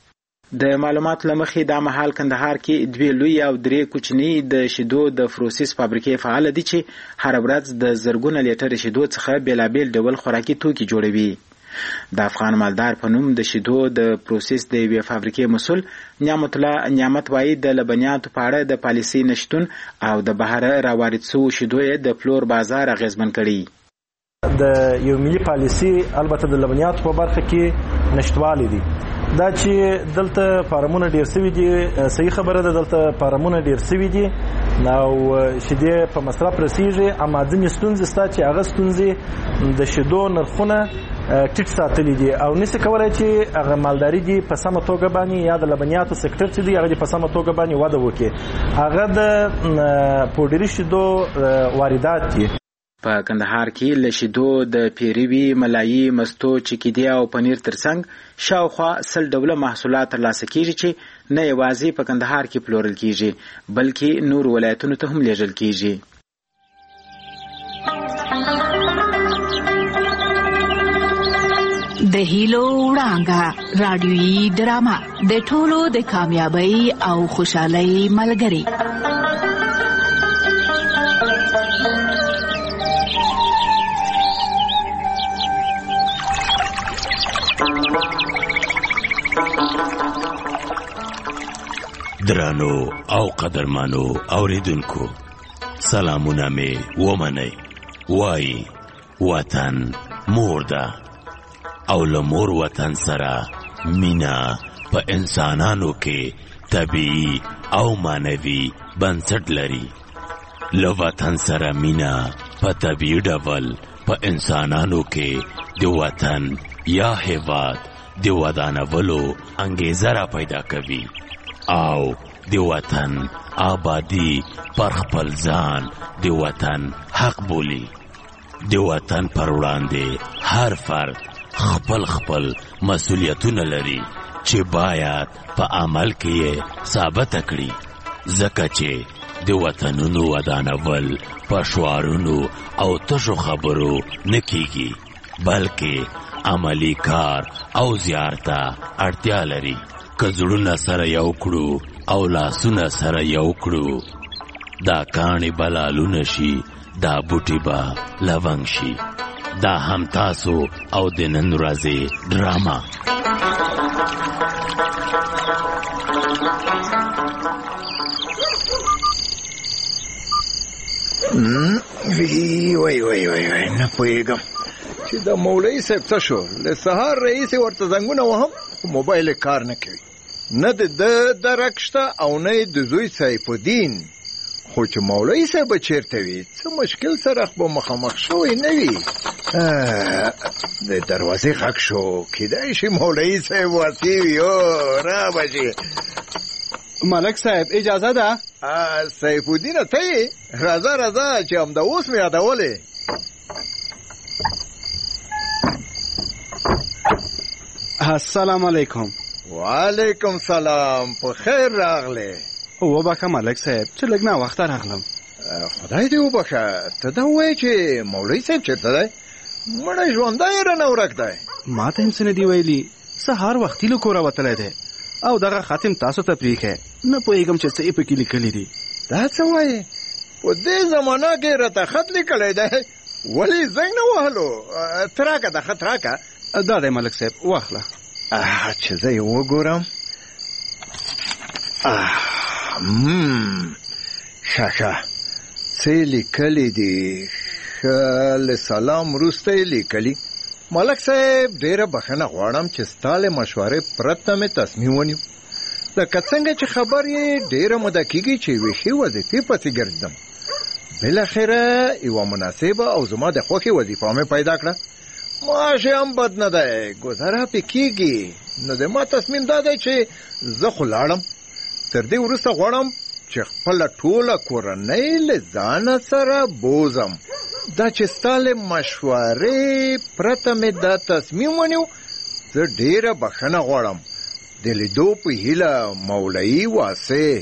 د معلوماتو لمخې دا مهال کندهار کې دوی لوی او درې کوچنی د شیدو د پروسس فابریکې فعال دي چې هر ورځ د زرګونه لیټر شیدو څخه بیلابیل ډول خوراکي توکي جوړوي. د افغان مالدار په نوم د شیدو د پروسس د یوې فابریکې مسول نعمت الله نعمت وایي د لبنیاتو په اړه د پالیسۍ نشتون او د بهر راوارد شوو شیدو د پلور بازار اغیزمن کړي.
د یو ملي پالیسۍ البته د لبنیاتو په برخه کې نشټوالی دي. دا چې دلته فارمونه ډیر سوي دي صحیح خبره ده، دلته فارمونه ډیر سوي دي او شیدې په مصرف رسیږي، اما ځینې ستونزې شته چې هغه ستونزې د شیدو نرخونه ټیټ ساتلي دي او نشي کولای چې هغه مالداري دي په سمه توګه باندې یا د لبنیاتو سکتور چې دی هغه په سمه توګه باندې وده وکړي. هغه د پوډري شیدو واردات دي.
په کندهار کې له شیدو د پیروي، ملایي، مستو، چکیدی او پنیر ترڅنګ شاوخوا سل ډوله محصولات ترلاسه کیږي چې نه یوازې په کندهار کې پلورل کیږي بلکې نور ولایتونو ته هم لیږل کیږي.
د هیلو وړانګه رادیويي ډرامه د ټولو د کامیابی او خوشحالۍ ملګری.
درانو او قدرمانو اوریدونکو سلامونه می ومنئ. وای وطن مور ده او له مور وطن سره مینا په انسانانو کې طبیعي او مانوي بنسټ لري. له وطن سره مینا په طبیعي ډول په انسانانو کې د وطن یا هیواد د ودانولو انګیزه را پیدا کوي او د وطن آبادی پر خپل ځان د وطن حق بولی. د وطن پر وړاندې هر فرد خپل خپل مسؤلیتونه لري چې باید په عمل کې ثابت کړي، ځکه چې د وطنونو ودانول په شعارونو او تشو خبرو نه کیږي بلکې عملی کار او زیارته اړتیا لري. که زړونه سره یو کړو او لاسونه سره یو کړو دا کاڼي بلالونه شي، دا بوټي به لونګ شي. دا هم تاسو او د نن ورځې ډراما.
وی وی وی وی وی نه پوهېږم چې د مولوي صاحب څه شو. له سهار رئیس ورته زنګونه وهم خو موبایل کار نه کوي. نه د ده درک شته او نه د زوی سیف الدین. خو چې مولوي صاحب چیرته وي څه مشکل سره به مخامخ شوی نه وي. د دروازې غږ شو، کیدای شي مولوي صاحب واسی وي. او را بچي
ملک صاحب اجازه ده؟
سیف الدین ته یې راځه راځه چې همدا اوس مې یادولې.
السلام علیکم.
وعلیکم سلام، په خیر راغله.
وبخه ملک صاحب چې لږ نه وخت راغلم.
خدای دې وبخه، ته دا وایې چې مولوي صاحب چېرته دی؟ مړی ژوندی رانه ورک دی.
ما ته هم څه نه دي ویلي، سهار وختي له کوره وتلی دی او دغه خاتم تاسو ته پرېښی. نه پوهېږم چې څه یې پکې لیکلي دي.
دا څه وایې؟ په دې زمانه کې راته خط لیکلی دی، ولې زنګ نه وهلو؟ ته راکه دا خط راکه.
دا دی ملک صاحب، واخله.
چې زه یې وګورم. ښه ښه، څه یې لیکلي دي؟ ښه، له سلام وروسته یې لیکلي: ملک صاحب ډېره بخښنه غواړم چې ستا له مشورې پرته مې تصمیم ونیو. لکه څنګه چې خبر یې ډېره موده کېږي چې یوې ښې وظیفې پسې ګرځم. بالاخره یوه مناسبه او زما د خوښې وظیفه مې پیدا کړه. معاش یې هم بد نه دی، ګذاره پې کېږي. نو د ما تصمیم دا دی چې زه خو لاړم. تر دې وروسته غواړم چې خپله ټوله کورنۍ له ځانه سره بوزم. دا چې ستا له مشورې پرته مې دا تصمیم ونیو، زه ډېره بخښنه غواړم. د لیدو په هیله، مولوي واسع.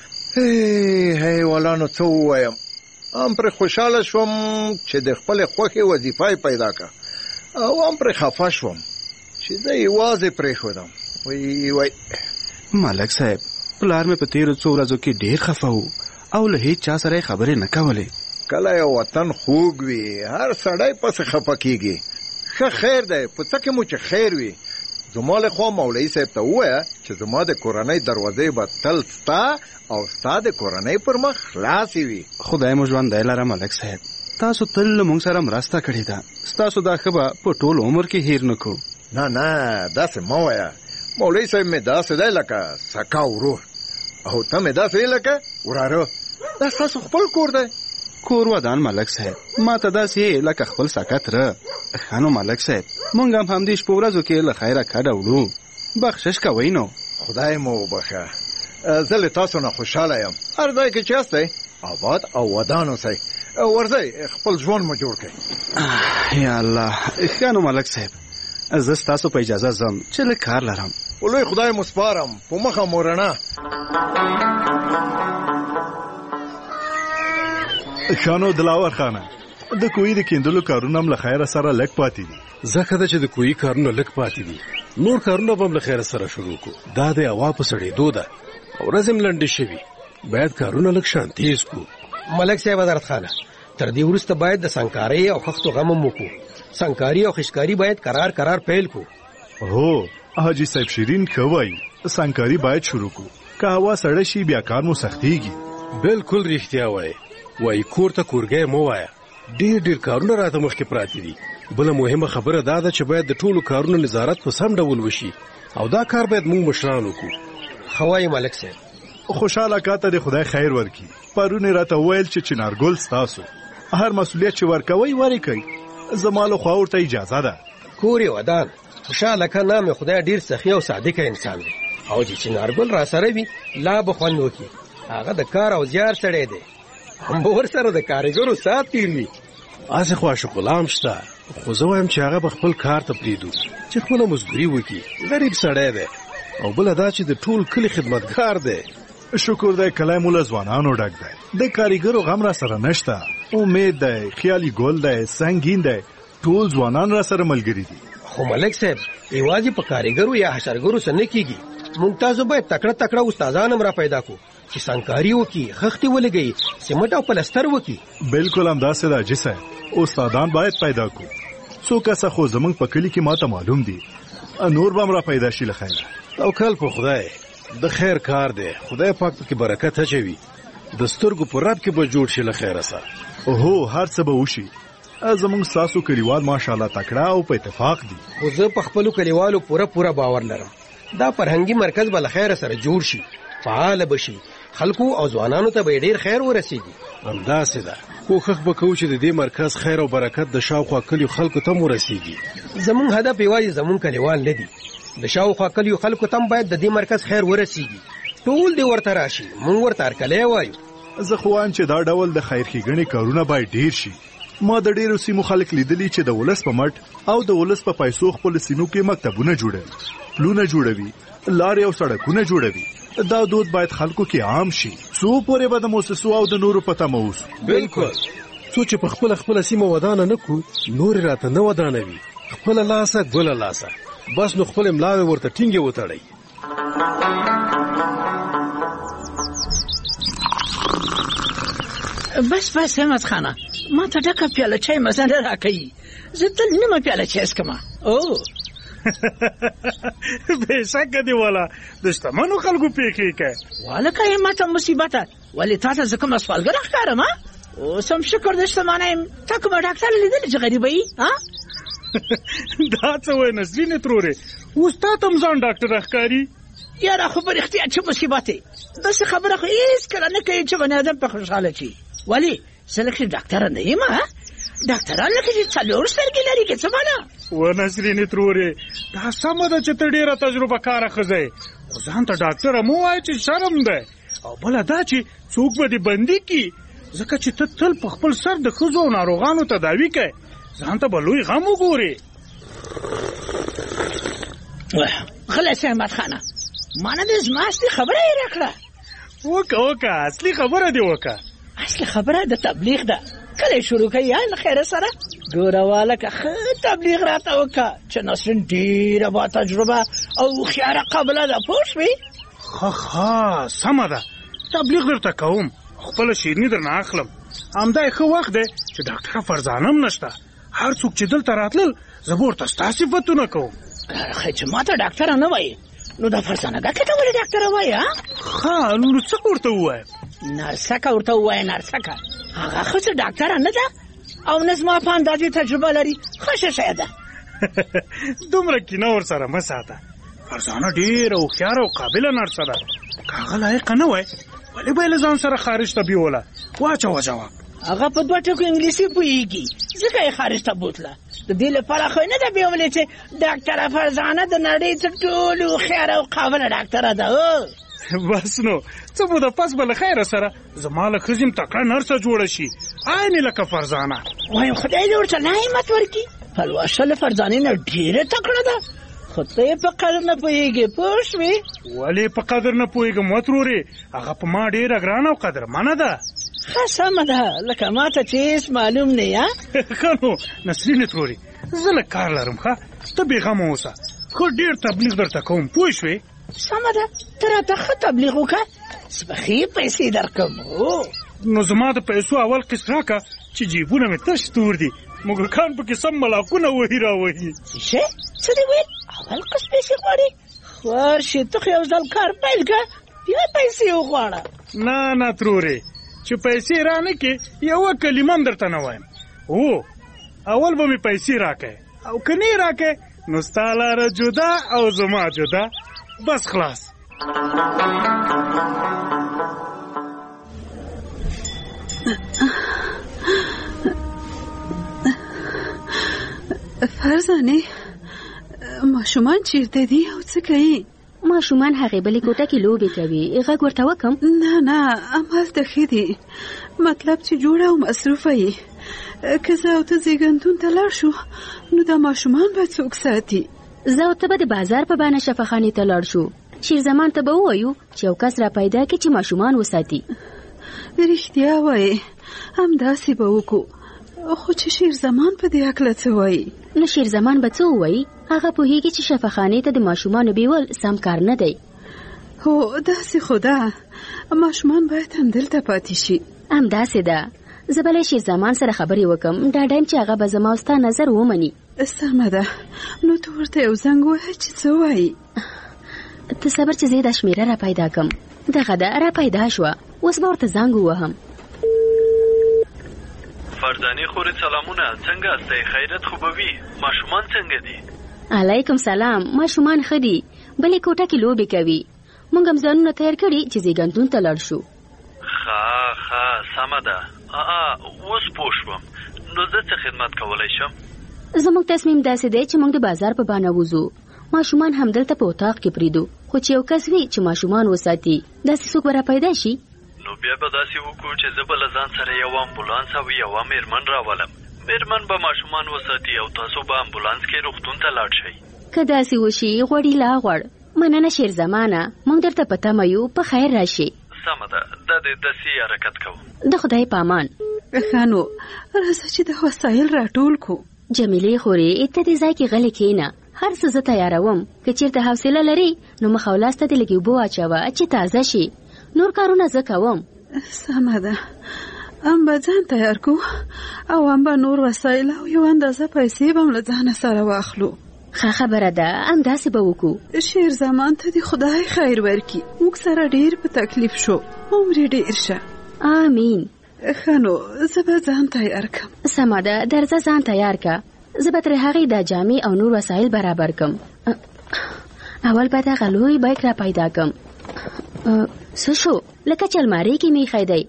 هی هی والا، نو څه ووایم؟ هم پرې خوشحاله شوم چې د خپلې خوښې وظیفه یې پیدا کړه، او هم پرې خفه شوم چې زه یوازې پرېښودم. وی وی
ملک صاحب، پلار مې په تېرو څو ورځو کې ډېر خفه و او له هیڅ چا سره یې خبرې نه کولې.
کله یو وطن خوږ وي، هر سړی پسې خفه کېږي. ښه خیر دی، په څه کې مو چې خیر وي. زما له خوا مولوي صاحب ته ووایه چې زما د کورنۍ دروازې به تل ستا او ستا د کورنۍ پر مخ خلاصې وي.
خدای مو ژوندی لره ملک صاحب، تاسو تل له موږ سره مرسته کړې ده. ستاسو دا ښه به په ټول عمر کې هیر نه کړو.
نه نه، داسې مه وایه. مولوي صاحب مې داسې دی لکه سکا ورور، او ته مې داسې لکه وراره. دا ستاسو خپل کور دی.
کور ودان ملک صاحب، ما ته داسې لکه خپل سکه تره. ښه نو ملک صاحب، موږ هم همدې شپو ورځو کې له خیره کډه وړو. بخشش کوئ نو.
خدای مو وبخښه، زه له تاسو نه خوشحاله یم. هر ځای کې چې یاستئ، آباد او ودان اوسئ. ورځئ خپل ژوند مو جوړ کړئ.
یا الله. ښه نو ملک صاحب، زه ستاسو په اجازه ځم چې لږ کار لرم.
لوی خدای مو سپارم، په مخه مو رڼا.
شانو دلاور خانه، د کوی د کیندلو کارونه هم له خیره سره لږ پاتې دي.
ځکه ده چې د کوی کارونه لږ پاتې دي، نور کارونه به هم له خیره سره شروع کړو. دا د هوا په سړېدو ده، ورځ هم لنډې شوي، باید کارونه لږ شان تیز کړو.
ملک صاحب حضرت خانه، تر دې وروسته باید د سنګکارۍ او خښتو غم هم وکړو. سنګکاري او خشکاري باید قرار قرار پیل کړو.
هو حاجي صاحب شیرین ښه وایي، سنګکاري باید شروع کړو. که هوا سړه شي بیا کار مو سختېږي.
بالکل رښتیا وایي. وایي کور ته کورګی مه وایه، ډېر ډېر کارونه راته مخکې پراته دي. بله مهمه خبره دا ده چې باید د ټولو کارونو نظارت په سم ډول وشي، او دا کار باید موږ مشران وکړو.
ښه وایي ملک صاحب.
خوشحاله کاته د خدای خیر ورکړي. پرون یې راته وویل چې چنارګل ستاسو، هر مسؤلیت چې ورکوئ ورکوئ. زما له خوا ورته اجازه ده.
کور یې ودان. خوشحاله که نام خدای ډېر سخي او صادقه انسان دی، او چې چنارګل را سره وي لا به خوند وکړي. هغه د کار او زیار سړی دی، هم به ورسره د کارګرو سات تیر وي.
هسې خو عاشق غلام شته، خو زه وایم چې هغه به خپل کار ته پرېږدو چې خپله مزدوري وکړي. غریب سړی دی، او بله دا چې د ټول کلي خدمتګار دی.
شکر دی کلی مو له ځوانانو ډک دی. د کاریګرو غم را سره نشته. امید دی، خیالي ګل دی، سنګین دی، ټول ځوانان را سره ملګري دي.
خو ملک صاحب، یوازې په کاریګرو یا حشرګرو سره نه کېږي. موږ تاسو باید تکړه تکړه استادان هم را پیدا کړو چې سنګکاري وکړي، خښتې ولګوي، سمټ او پلستر وکړي.
بالکل همداسې ده حاجي صاحب، استادان باید پیدا کړو. څو کسه خو زموږ په کلي کې ماته معلوم دي، نور به هم را پیدا شي له خیره.
توکل په خدای، د خیر کار دی. خدای پاک پکې برکت اچوي. د سترګو په رب کې به جوړ شي له خیره سره.
هو هر څه به وشي. زموږ ستاسو کلیوال ماشاءالله تکړه او په اتفاق دي.
خو زه په خپلو کلیوالو پوره پوره باور لرم. دا فرهنګي مرکز به له خیره سره جوړ شي، فعال بشي، خلکو او ځوانانو ته به ډېر خیر ورسېږي.
همداسې ده. کوښښ به کوو چې د دې مرکز خیر او برکت د شاوخوا کلیو خلکو ته هم ورسېږي.
زموږ هدف یوازې زموږ کلیوال نه دي، د شاوخوا کلیو خلکو ته هم باید د دې مرکز خیر ورسېږي. ټول دې ورته راشي، موږ ورته هرکلی وایو.
زه خو وایم چې دا ډول د خیر ښېګڼې کارونه باید ډېر شي. ما د ډېرو سیمو خلک لیدلي چې د ولس په مټ او د ولس په پیسو خپل سیمو کې مکتبونه جوړوي، پلونه جوړوي، لارې او سړکونه جوړوي،
دا دود باید خلکو کې عام شي. څو پورې به د موسسو او د نورو پته مو اوسو.
بالکل. څو چې په خپل خپل سیمه ودانه نه کو نور راته نه ودانوي. خپل لاسه ګل لاسه بس نو خپل ملاوي ورته ټینګه وتړي.
بس بس احمد خانه ما ته ډکه پیاله چای مزه نه راکوي. زه تل نیمه پیاله چای څښم. او
بېشکه دی والا د شتمنو خلکو پیښې کوي.
والکه یې ماته مصیبته ولې تا ته زه کومه سوالګره ښکارم؟ اوس هم شکر د شتمنه یم. تا کومه ډاکټر لیدلی چې غریبه یي؟
دا څه وایې نسرینې ترورې، اوس تا ته هم ځان ډاکټر ښکاري؟
یاره خو په رښتیا چې مصیبت دی. داسې خبره خو هېڅکله نه کوي چې بني ادم په خوشحاله شي. ولې زه لکه ډاکټره نه یم. ډاکټران لکه چې څلور سترګې لري که څه معنا؟
و نسرینې ترورې دا سمه ده چې ته ډېره تجربه کاره ښځه یې، خو ځان ته ډاکټره مه وایه چې شرم دی. او بله دا چې څوک به دې بندي کړي، ځکه چې ته تل په خپل سر د ښځو او ناروغانو تداوي کوې، ځان ته به لوی غم وګورې.
غلی سه احمد خانه، ما نه دې زما اصلي خبره یې راکړه.
وکه وکه اصلي خبره دې وکه.
اصلي خبره د تبلیغ ده. کله شروع کوي یا له خیره سره ګوره والکه ښه تبلیغ راته وکړه چې نسرین ډېره با تجربه او هوښیاره قابله ده. پوه شوې؟
ښه ښه سمه ده، تبلیغ درته کوم، خپله شیریني درنه اخلم. همدا یې ښه وخت دی چې ډاکټره فرزانه هم نشته. هر څوک چې دلته راتلل زه به ورته ستا صفتونه کوم.
خی چې ما ته ډاکټره نه وایي نو دا فرزانه ګکې ته ولې ډاکټره وایي؟
ښه نو څه ورته ووایم؟
نرسکه ورته ووایه. نرسکه هغه خو څه ډاکټره نه ده او نه زما په اندازې تجربه لري. ښه شی ده.
دومره کینه ورسره مه ساته. فرزانه ډېره هوښیاره او قابله نرسه ده. که هغه لایقه نه وای ولې به یې له ځان سره خارج ته بیوله؟ واچوه جواب.
هغه په دوه ټکو انګلیسي پوهېږي ځکه یې خارج ته بوتله. د دې لپاره خو یې نه ده بیولې چې ډاکټره فرزانه د نړۍ تر ټولو هوښیاره او قابله ډاکټره ده.
بس نو څه موده پس به له خیره سره زما له ښځې م تکړه نرسه جوړه شي عین لکه فرزانه.
وایم خدای دې ورته نعمت ورکړي. پلوشه له فرزانې نه ډېره تکړه ده، خو ته یې په قدر نه پوهېږې. پوه شوې؟
ولې په قدر نه پوهېږم وترورې؟ هغه په ما ډېره ګرانه او قدرمنه ده.
ښه سمه ده، لکه ما ته چې هېڅ معلوم نه یا.
ښه نو نسرینې ترورې زه لږ کار لرم. ښه ته بېغمه اوسه، خو ډېر تبلیغ درته کوم. پوه شوې؟
سمه ده، ته راته ښه تبلیغ وکړه، زه به ښې پیسې درکړم.
نو زما د پیسو اول قسط راکړه چې جیبونه مې تش تور دي، موږکان پکې سم ملاکونه وهي راوهي.
څه څه دې ویل؟ اول قسط پیسې غواړې؟ ورشې ته خو یو ځل کار پیل کړه بیا پیسې وغواړه.
نه نه ترورې چې پیسې را نه کړې یوه کلمه هم درته نه وایم. هو اول به مې پیسې راکړې او که نه یې راکړې نو ستا لاره جدا او زما جدا. بس خلاص.
فرزانه ماشومان چیرته دي او څه کوي؟
ماشومان هغې بلې کوټه کې لوبې کوي. غږ ورته وکم؟
نه نه همالته ښه دي، مطلب چې جوړه او مصروفه یې. که زه او ته زیږنتون ته لاړ شو نو دا ماشومان به څوک ساتي؟
زه او ته به د بازار په بانه شفاخانې ته لاړ شو. شیرزمان ته به ووایو چې یو کس را پیدا کړي چې ماشومان وساتي.
رښتیا وایې، همداسې به وکړو. خو چې شیرزمان په دې هکله څه وایي؟
نو شیرزمان به څه ووایي؟ هغه پوهېږي چې شفاخانې ته د ماشومانو بیول سم کار نه دی.
هو داسې خو ده، ماشومان باید همدلته پاتې شي.
همداسې ده. زه به له شیرزمان سره خبرې وکم، ډاډه یم چې هغه به زما او ستا نظر ومني.
سمه ده، نو ته ورته یو زنګ ووایه چې څه وایي.
ته صبر چې زه دا شمېره را پیدا کم. دغه ده را پیدا شوه، اوس به ورته زنګ ووهم.
فرزانې خورې سلامونه، څنګه استئ؟ خیرت خو به وي؟ ماشومان څنګه دي؟
علیکم سلام. ماشومان ښه دي، بلې کوټه کې لوبې کوي. موږ هم ځانونه تیار کړي چې زیږنتون ته لاړ شو.
ښه ښه سمه ده. اوس پوه شوم، نو زه څه خدمت کولی شم؟
زموږ تصمیم داسې دی چې موږ د بازار په بانه وځو. ماشومان همدلته په اتاق کې پریدو، خو چې یو کس وي چې ماشومان وساتي داسې څوک به را پیدا شي.
نو بیا به داسې وکړو چې زه به له ځان سره یو امبولانس او یوه میرمن راولم. میرمن به ماشومان وساتي او تاسو به امبولانس کې روغتون ته لاړ شئ.
که داسې وشي غوړي لا غوړ، مننه شیر زمانه، موږ درته په تمه یو، په خیر راشي.
سمه ده، دا د داسې حرکت کوو.
د خدای په امان.
ښه نو راځه چې د وسایل راټول کو.
جمیلې خورې ته دې ځای کې غلې کښېنه، هر څه زه تیاروم. که چېرته حوصله لري نو مخ او لاس ته دې لږ اوبه واچوه چې تازه شي. نور کارونه زه کوم.
سمه ده، ام به ځان تیار کو او ام به نور وسایل او یو اندازه پیسې به م له ځانه سره واخلو.
ښه خبره ده، همداسې به وکړو.
شیر زمان ته دې خدای خیر ورکړي، موږ سره ډېر په تکلیف شو، عمر یې ډېر شه.
آمین.
ښه نو زه به ځان تیار کړم.
سمه ده، درځه ځان تیار که. زه به ترې هغې دا جامې او نور وسایل برابر کړم. اول به دغه لوی بیک را پیدا کړم. څه شو؟ لکه چې المارۍ کې مې ایښی دی.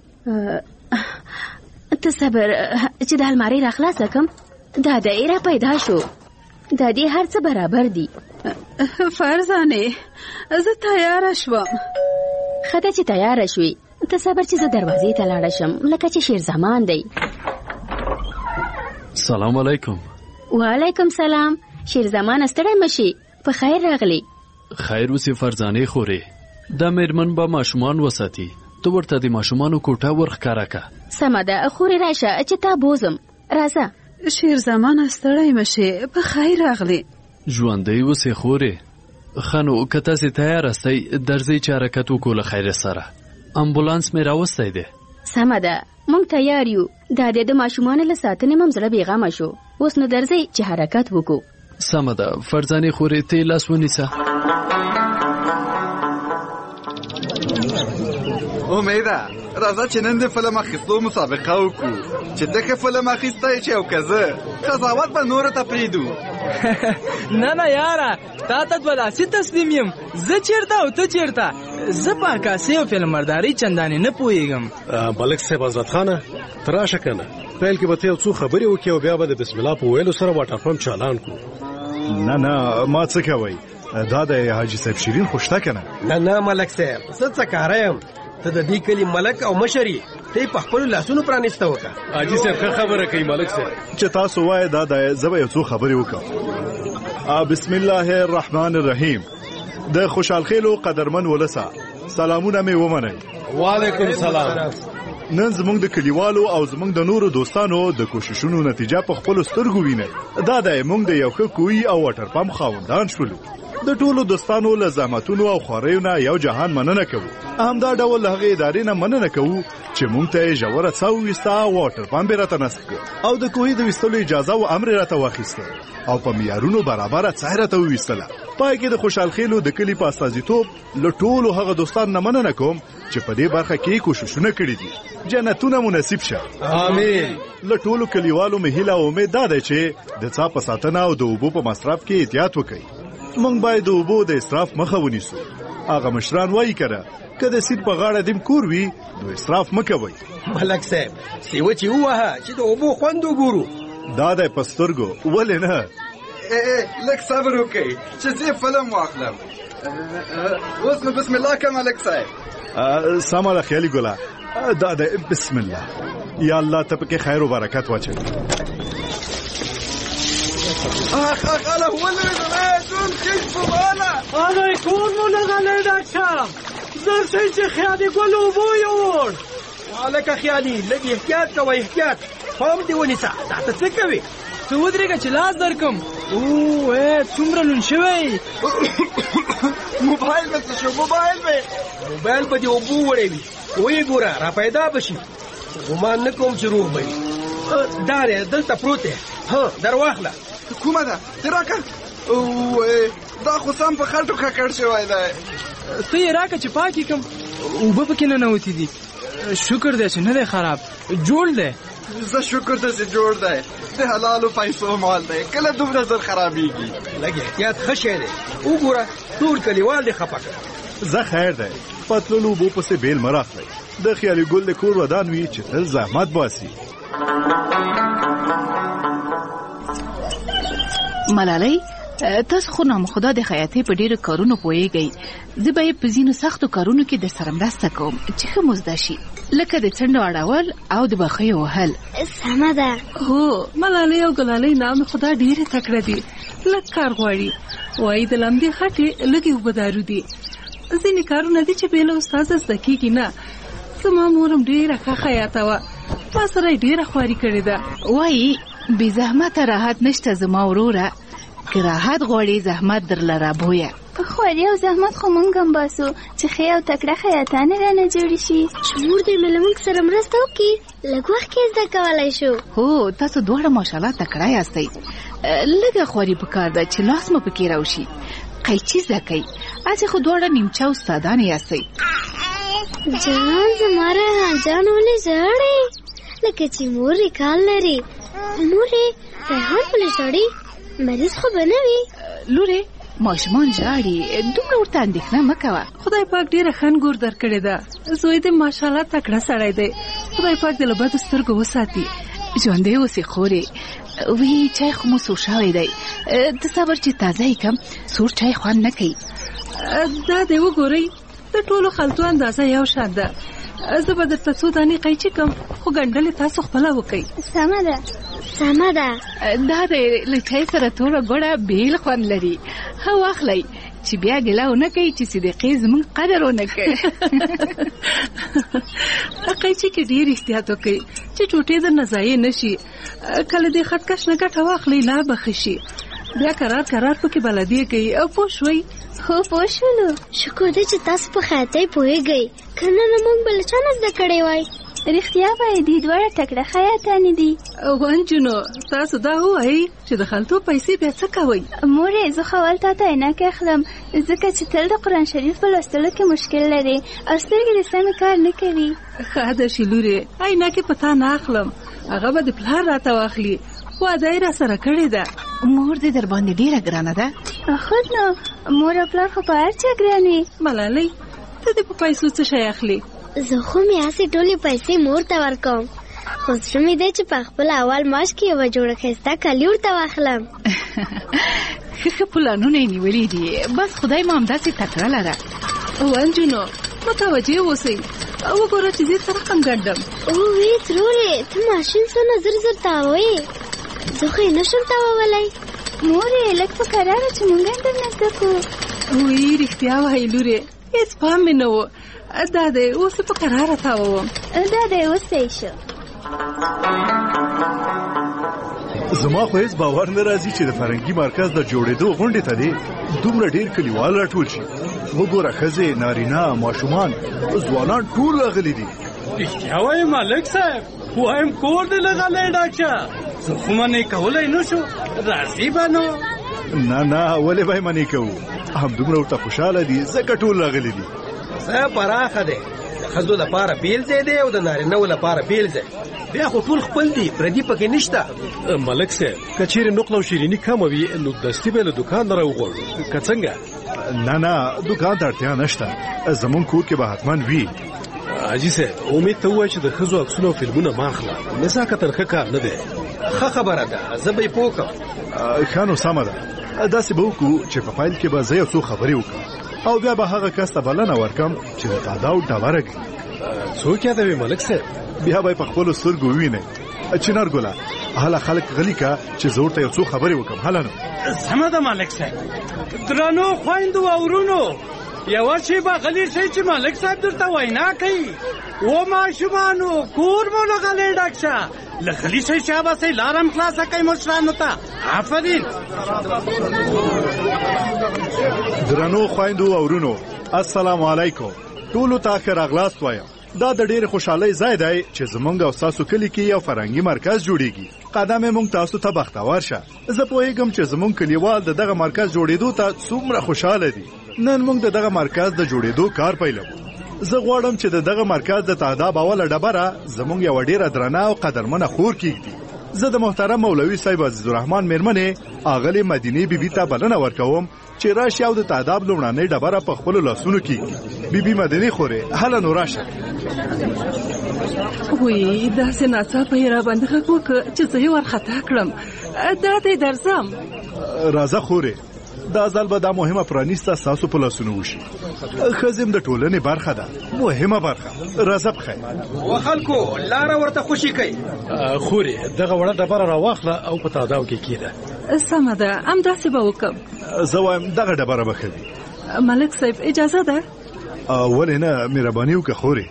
ته صبر چې د المارۍ را خلاصه کړم. دا دی را پیدا شو. دا دې هر څه برابر دي.
فرزانې زه تیاره شوم.
ښه ده چې تیاره شوې. ته صبر چې زه دروازې ته لاړه شم، لکه چې شیر زمان دی.
سلام علیکم.
وعلیکم سلام. شیر زمان ستړی مشي، په خیر راغلی.
خیر اوسې فرزانې خورې. دا مېرمن به ماشومان وساتي، ته ورته د ماشومانو کوټه ورښکاره که.
سمه ده، خورې راشه چې تا بوزم. راځه.
شیر زمان ستړی مشي، په خیر راغلی.
ژوندی اوسې خورې. ښه نو که تاسې تیار استئ درځئ چې حرکت وکړو له خیر سره. امبولانس مې راوستی دی.
سمه ده، موږ تیار یو. دا د ماشومانو له ساتنې مم زړه بېغمه شو. اوس نو درځئ چې حرکت وکړو.
سمه ده، فرزانې خورې ته یې لاس ونیسه.
امیده راځه چې نن د فلم اخیستو مسابقه وکړو، چې ته ښه فلم اخیستی چې او که زه قضاوت به نورو ته پرېږدو.
نه نه یاره، تا ته دوه لاسي تسلیم یم. زه چېرته او ته چېرته؟ زه په عکاسۍ او فلمبردارۍ چندانې نه پوهېږم.
ملک صاحب حضرت خانه ته راشه که نه، پیل کې به ته یو څو خبرې وکړې او بیا به د بسم الله په ویلو سره واټر پمپ چالان کړو.
نه نه ما څه کوئ، دا د حاجي صاحب شیرین خو شته که نه؟
نه نه ملک صاحب، زه څه کاره یم. ته د دې کلي ملک او مشر یې، ته یې په خپلو لاسونو پرانیسته وکړه.
حاجي صاحب ښه خبره کوي ملک صاحب.
چې تاسو وایې دا دی، زه به یو څو خبرې وکړم. بسم الله الرحمن الرحیم. د خوشحال خیلو قدرمن ولسه سلامونه مې ومنئ.
وعلیکم سلام.
نن زموږ د کلیوالو او زموږ د نورو دوستانو د کوششونو نتیجه په خپلو سترګو وینئ. دا دی موږ د یو ښه کوهي او واټر پمپ خاوندان شولو. د ټولو دوستانو له زحمتونو او خواریو نه یو جهان مننه کوو. همدا ډول له هغې ادارې نه مننه کوو چې موږ ته یې ژوره څا وویسته او واټر پمپ یې راته نصب کړ او د کوهي د ویستلو اجازه او امر یې راته واخیسته او په معیارونو برابره څا یې راته وویستله. پای کې د خوشحال خیلو د کلي په استازیتوب له ټولو هغه دوستانو نه مننه کوم چې په دې برخه کې کوششونه کړي دي. جنتونه منصیب شه.
آمین.
له ټولو کلیوالو مې هیله او امید دا دی چې د څا په ساتنه او د اوبو په مصرف کې احتیاط وکړي. موږ باید د اوبو د اسراف مخه ونیسو. هغه مشران وایي کنه که د سیند په غاړه دیم کور وي نو اسراف مه کوئ.
ملک صاحب سیوه چې ووهه چې د اوبو خوند وګورو.
دا دی په سترګو، ولې نه؟
لږ صبر وکړئ چې زه فلم واخلم. اوس نو بسم الله که ملک صاحب.
سمه ده خیالي ګله، دا دی بسم الله. یا الله ته پکې خیر و برکت واچوي.
اخ اخ انا هو اللي دون كيف انا
انا يكون من غليدك شام زر شي خيالي قول ابوي ور
وعليك خيالي لقي احتياط كوي احتياط فهم دي ونساء تحت تسكوي
تودريك چې لاس درکم. اوه اے څومره لون شوی.
موبایل بس شو موبایل به
موبایل په دې اوبو وړوي وی ګوره را پیدا بشي. ګمان نه کوم چې روغ وي. دارې دلته پروت دی. ها درواخله.
کومه ده دراکه؟ اوه دا خو سم په خټو ککړ شوی دی.
ته یې راکه چې پاکې کړم. اوبه پکې ننوتې دي. شکر دی چې نه دی خراب، جوړ دی.
زه شکر دی چې جوړ دی. د حلالو پیسو مال دی، کله دومره زر خرابېږي.
لږ احتیاط ښه شی دی. وګوره ټول کلیوال دې خفه کړه.
زه خیر دی، په تللو اوبو پسې بیل مه راخلئ. د خیالي ګل د کور ودان وي چې تل زحمت باسي.
ملالۍ تاسو خو نامخدا د خیاطۍ په ډیرو کارونو پوهیږئ. زه به یې په ځینو سختو کارونو کې درسره مرسته کوم چې ښه مو زده شي، لکه د څنډو اړول او د بخیو وهل.
سمه ده.
هو ملالۍ او ګلالۍ نامخدا ډیرې تکړه دي، لږ کار غواړي
وایي د لمدې خټې لږې اوبه دارو دي. ځینې کارونه دي چې بې له استاده زده کېږي نه. زما مورم ډېره ښه خیاطه وه، ما سره یې ډېره خواري کړې ده.
وایي بې زحمته راحت نشته زما وروره، که راحت غواړې زحمت درله رابویه.
په خواري او زحمت خو مونږ هم باسو چې ښې او تکړه خیاطانې رانه جوړې شي.
چې مور دې مې له مونږ سره مرسته وکړي، لږ وخت کې زده کولی شو.
هو تاسو دواړه ماشاءالله تکړه یاستئ. لږه خواري پکار ده چې لاس مو پکې راوشي. قیچي زده کوئ، اچې خو دواړه نیمچه استادانې یاستئ.
جان زما ریحان جان ولې ژاړې؟ لکه چې مور یې کال لري. مورې ریحان ولې ژاړي؟ مریض خو به نه وي؟
لورې ماشومان ژاړي، دومره ورته اندېښنه مه کوه.
خدای پاک ډېره ښه نګور درکړې ده. زوی دې ماشاءالله تکړه سړی دی. خدای پاک دې له بدو سترګو وساتي.
ژوندی اوسې خورې. وی چای خو مو سور شوی دی، ته صبر چې تازه یې کم، سور چای خوند نه کوي.
دا دی وګورئ، د ټولو خلطو اندازه یو شان ده. زه به درته څو دانې قیچي کم، خو ګنډلې تاسو خپله وکئ.
سمه ده سمه ده.
دا دی له چای سره توره ګوړه بېل خوند لري. ښه واخلئ چې بیا ګیله ونه کوي چې صدیقې زموږ قدر ونه کوي.
قیچي کې ډېر احتیاط وکئ چې ټوټې درنه ضایع نه شي. کله دې خټکش نه ګټه واخلئ لا به ښه شي. بیا کرار کرار پکې بلدیه کوي. او پوه شوئ؟
هو پوه شولو. شکر دی چې تاسو په خیاطۍ پوهېږئ، که نه نه موږ به له چا نه زده کړی وای.
رښتیا وایي دوی دواړه تکړه خیاطانې دي.
ونجونو تاسو دا ووایئ چې د خلطو پیسې بیا څه کوئ؟
مورې زه خو اول تا ته عینکې اخلم، ځکه چې تل د قرآن شریف په لوستلو کې مشکل لري او سترګې دې سمې کار نه کوي.
ښه ده شي لورې، عینکې په تا نه اخلم، هغه به د پلار راته واخلي. واده یې را سره کړې ده.
مور دې در باندې ډېره ګرانه ده.
خود نو مور او پلار خو په هر چا ګران وي.
ملالۍ ته دې په پیسو څه شی اخلي؟
زه خو مې هسې ټولې پیسې مور ته ورکوم، خو زړه مې دی چې په خپل اول معاش کې یوه جوړه ښایسته کالي ورته واخلم.
ښه ښه پلانونه یې نیولي دي، بس خدای مو همداسې تکړه لره.
ونجونو متوجه اوسئ، وګوره چې زه څه رقم ګنډم.
اووې ترورې ته ماشین څونه زر زر تاووې، زه خو یې نشم تاوولی.
مورې لږ په کراره چې مونږ هم درنه زده کړو.
وی رښتیا وایي لورې، هېڅ پام مې نه و. دا دی اوس په کراره تاووم.
دا دی اوس صحیح شو.
زما خو هېڅ باور نه راځي چې د فرهنګي مرکز د جوړېدو غونډې ته دې دومره ډېر کلیوال راټول شي. وګوره ښځې، نارینه، ماشومان، ځوانان ټول راغلي دي.
رښتیا وایي ملک صاحب، وایم کور دې لغلی ډاکټر، زه خو منې کولی نه شو، راځي به نو.
نه نه ولې به یې منې کوو، همدومره ورته خوشحاله دي ځکه ټول راغلي دي.
ځای پراخه دی، د ښځو لپاره بیل ځای دی او د نارینهو لپاره بیل ځای. بیا خو ټول خپل دي، پردي پکې نشته.
ملک صاحب که چیرې نقل او شیریني کمه وي نو دستي به له دوکان نه راوغواړو، که څنګه؟
نه نه دوکان ته اړتیا نشته، زمونږ کور کې به حتما وي.
حاجي صاحب امید ته ووایه چې د ښځو عکسونه او فلمونه ما اخله، نزاکتن ښه کار نه دی.
ښه خبره ده، زه به یې پوه کړم.
ښه نو سمه ده، داسې به وکړو چې په پیل کې به زه یو څو خبرې وکړم او بیا به هغه کس ته بلنه ورکم چې د تاداو ډبره کړي.
څوک یادوي ملک صاحب؟
بیا به یې په خپلو سترګو ووینئ. چنار ګله هله خلک غلي که چې زه ورته یو څو خبرې وکړم. هله نو
سمه ده ملک صاحب. درنو خویندو او ورونو، یوه شیبه غلی شئ چې ملک صاحب درته وینا کوي. و ماشومانو کور مو له غلی ډک شه، له غلی شئ شاباسئ، لاره هم خلاصه کوئ مشرانو ته. آفرین.
درنو خویندو او ورونو، السلام علیکم. ټولو ته ښه راغلاست وایم. دا د ډېرې خوشحالۍ ځای دی چې زمونږ او ستاسو کلي کې یو فرهنګي مرکز جوړیږي. قدم یې موږ تاسو ته بختور شه. زه پوهېږم چې زمونږ کلیوال د دغه مرکز جوړېدو ته څومره خوشحاله دي. نن موږ د دغه مرکز د جوړېدو کار پیلوو. زه غواړم چې د دغه مرکز د تاداب اوله ډبره زمونږ یوه ډېره درنه او قدرمنه خور کېږدي. زه د محترم مولوي صاحب عزیزالرحمن میرمنې اغلې مدینې بیبي ته بلنه ورکوم چې راشي او د تاداب لومړنۍ ډبره په خپلو لاسونو کېږدي. بیبي مدینې خورې، هله نو راشه.
وی داسې ناڅاپه یې راباندې غږ وکړه چې زه یې وارخطا کړم. دا دی درځم.
راځه خورې، دا ځل به دا مهمه پرانیسته ستاسو په لاسونو وشي. ښځې د ټولنې برخه ده، مهمه برخه. راځه پخیر.
و خلکو لاره ورته خوشي کوي.
خورې دغه وړه ډبره راواخله او په تاداو کې کېده.
سمه ده همداسې به وکړم.
زه وایم دغه ډبره به ښه وي.
ملک صاحب اجازه ده؟
ولې نه، مهرباني وکړه خورې.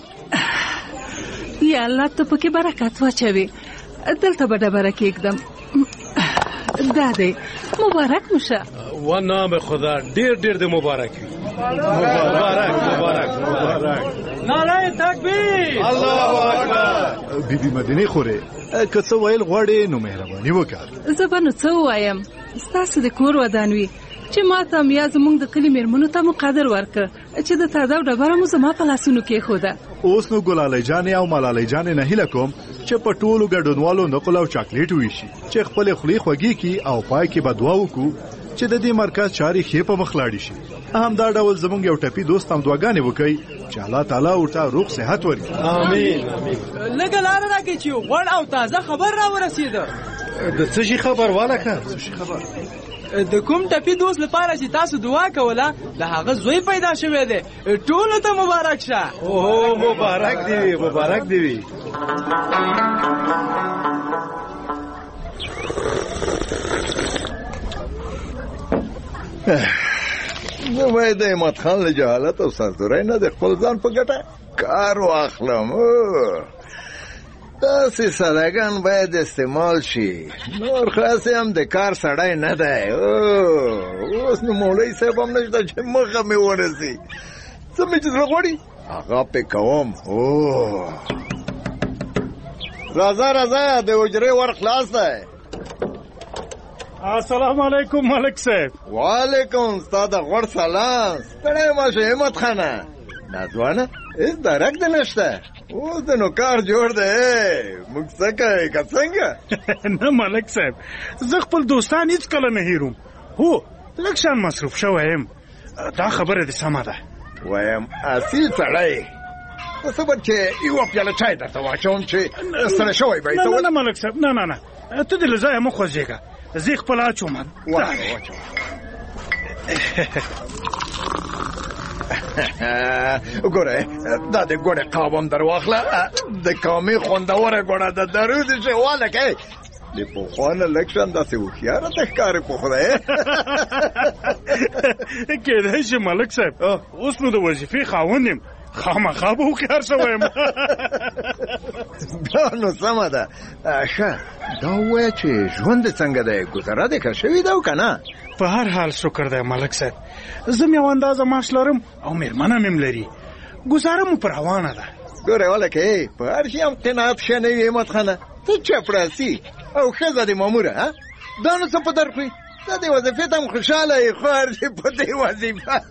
یا الله ته پکې برکت واچوي. دلته به ډبره کېږدم. دا دی مبارک مشه.
و نام خدا ډیر ډیر د مبارک وي. مبارک مبارک مبارک.
نعره تکبیر.
الله اکبر. بیبي مدینه خورې که څه ویل غواړې نو مهرباني وکړه.
زه به نو څه ووایم، ستاسو د کور ودان وي چې ما ته هم یا زموږ د کلي مېرمنو ته مو قدر ورکړ چې د تاده او ډبره مو زما په لاسونو کېښوده.
اوس نو ګلالۍ جانې او ملالۍ جانې نه هیله کوم چې په ټولو ګډونوالو نقل او چاکلیټ ویشي چې خپلې خولې خوږې کړي او پای کې به دعا وکړو چې د دې مرکز چارې ښې په مخ لاړې شي. همدا ډول زموږ یو ټپي دوست هم دعاګانې وکړي چې الله تعالی ورته روغ صحت ورکړي.
امین امین.
لږه لاره راکړئ چې غوړ او تازه خبر راورسېده.
د څه شي خبر والکه؟ څه شي خبر؟
د کوم ټپي دوست لپاره چې تاسو دعا کوله د هغه زوی پیدا شوی دی. ټولو ته مبارک شه.
اوه مبارک دی وي مبارک دی وي.
زه باید د احمد خان له جهالت او سرزورۍ نه د خپل ځان په ګټه کار واخلم. داسې سادهګان باید استعمال شي. نور خاصې هم د کار سړی نه دی. اوس نو مولوي صاحب هم نشته چې مخه مې ورسي. څه مې چې زړه غواړي هغه پې کوم. راځه راځه د حجرې ور خلاص دی.
السلام علیکم ملک صاحب.
وعلیکم ستا د غوړ سلام. ستړی مه شې احمد خانه. ناځوانه هېڅ درک دې نشته. اوس د نو کار جوړ دی. موږ څه کوې که څنګه؟
نه ملک صاحب زه خپل دوستان هېڅکله نه هېروم. هو لږ شان مصروف شوی یم. دا خبره دې سمه ده.
وایم اصیل سړی ته څه به چې یوه پیاله چای درته واچوم چې ستړی شوی به یې.
نه نه ملک صاحب نه نه نه ته دې له ځایه مه خوځېږه. زه خپل اچوم.
واچوه ګوره دا د ګوړې قاب هم در واخله. د کامې خوندوره ګوړه د درو دې چې والکې د پخوا نه لږ شان داسې هوښیاره ته ښکارې په خدای.
کېدای شي ملک صاحب اوس نو د وظیفې خاوند یم خامخا به هوښیار شوی یم.
بیا نو سمه ده. ښه دا ووایه چې ژوند دې څنګه دی؟ ګذره دې ښه شوي ده او که نه؟
په هر حال شکر دی ملک صاحب. زه م یو اندازه معاش لرم او مېرمنه مې م لري. ګزاره مو په روانه ده.
ګورې والکې په هر شي هم قناعت ښه نه وي احمد خانه. ته چپړاسي او ښځه دې ماموره دا نو څه په در کړي. ته دې وظیفې ته هم خوشحاله یې خو هر شي په دې وظیفه.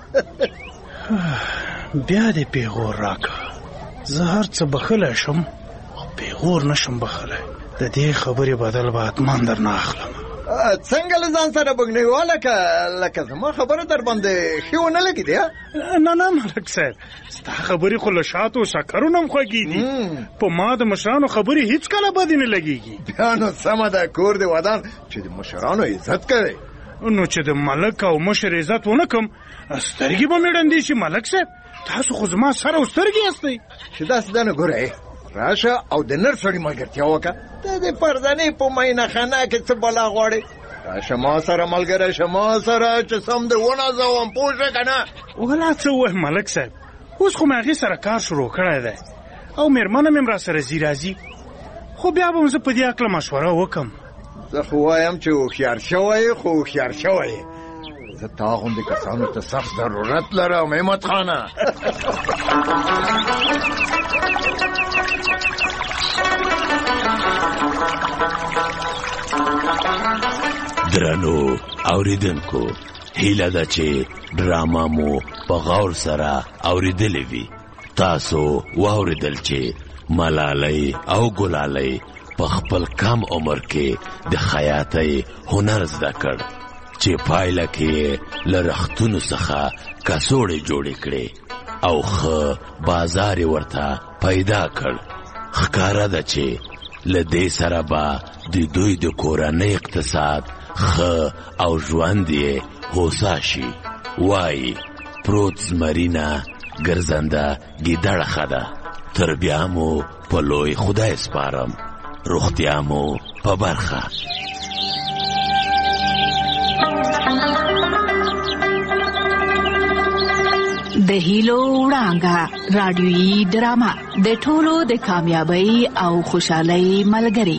بیا دې پیغور راکړه. زه هر څه بخښلی شم خو پیغور نه شم بخښلی. د دې خبرې بدل به حتمان در نه اخلم.
څنګه له ځان سره بګنې والکه لکه زما خبره در باندې ښې ونه لګېدې؟
نه نه ملک صاحب ستا خبرې خو له شاتو او شکرو نه هم خوږې دي. په ما د مشرانو خبرې هېڅکله بدې نه لګېږي.
بیا نو سمه ده کور دې ودان چې د مشرانو عزت کوې.
نو چې د ملک او مشر عزت ونه کړم سترګې به مې ړندې شي. ملک صاحب تاسو خو زما سره او سترګې یاستئ.
چې داسې ده نو ګوره راشه او د نر سړي ملګرتیا وکړه. ته د پردنې په مینه خانه کې څه بلا غواړې؟ راشه ما سره ملګری شه ما سره چې سم دې ونازوم پوه شه که نه.
ولا څه ووایم ملک صاحب اوس خو مې هغې سره کار شروع کړی دی او مېرمنه مې هم را سره ځي راځي. خو بیا به م زه په دې هکله مشوره وکړم.
زه خو وایم چې هوښیار شوی خو هوښیار شوی زه تا غوندې کسانو ته سخت ضرورت لرم احمد خانه.
درنو اوریدونکو هیله ده چې ډرامه مو په غور سره اوریدلې وي. تاسو واوریدل چې ملالۍ او ګلالۍ په خپل کم عمر کې د خیاطۍ هنر زده کړ چې پایله کې له رختونو څخه کڅوړې جوړې کړې او ښه بازار یې ورته پیدا کړ. ښکاره ده چې له دې سره به د دوی د کورنۍ اقتصاد ښه او ژوند یې هوسا شي. وایي پروت زمرینه ګرځنده ګیدړه ښه ده. تر بیا مو په لوی خدای سپارم. روغتیا مو په برخه.
د هیلو وړانګه رادیویي ډرامه د ټولو د کامیابی او خوشحالۍ ملګری.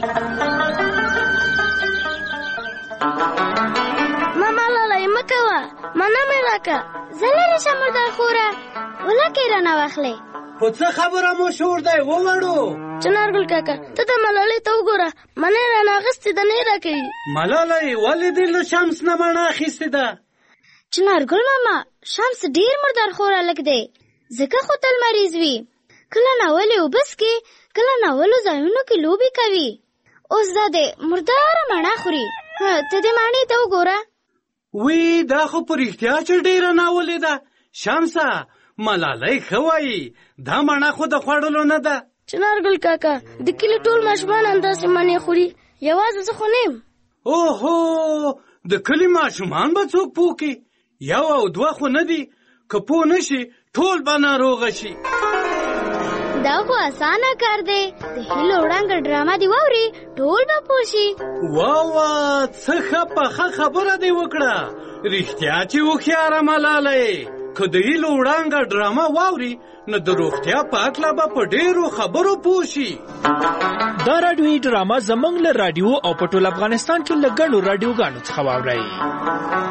ماما لاله مکوه مانا مې راکه زلری شمردار خوره ولکه رانه واخلې
په څه خبره مو شور دی ووړو
چنارګل کاکا ته د ملالۍ ته وګوره منې رانه اغستې ده نه راکوي.
ملالۍ ولې دې له شمس نه مڼه اخیستې ده؟
چنارګل ماما شمس ډیر مردار خوره لک دی ځکه خو تل مریض وي کله ناولې اوبس کې کله ناولو ځایونو کې لوبې کوي اوس دا دی مرداره مڼه خوري. ته دې مڼې ته وګوره.
وی دا خو په رښتیا چې ډیره ناولې ده شمسه. ملالۍ ښه وایي دا مڼه خو د خوړلو نه ده.
چنارګل کاکا د کلي ټول ماشومان همداسې مڼې خوري یوازې زه خو نه یم.
اوهو د کلي ماشومان به څوک پوه کړي؟ یو او دوه خو نه دي که پوه نه شي ټول به ناروغه شي.
دا خو اسانه کار دی د هیلو وړانګه ډرامه دی واوري ټول به پوه شي.
واوا څه ښه پخه خبره دی وکړه. رښتیا چې هوښیاره ملالۍ که د هیلو وړانګه ډرامه واوري نو د روغتیا په هکله به په ډېرو خبرو پوه شي.
دا راډیویي ډرامه زموږ له راډیو او په ټول افغانستان کې له ګڼو راډیوګانو څخه واورئ.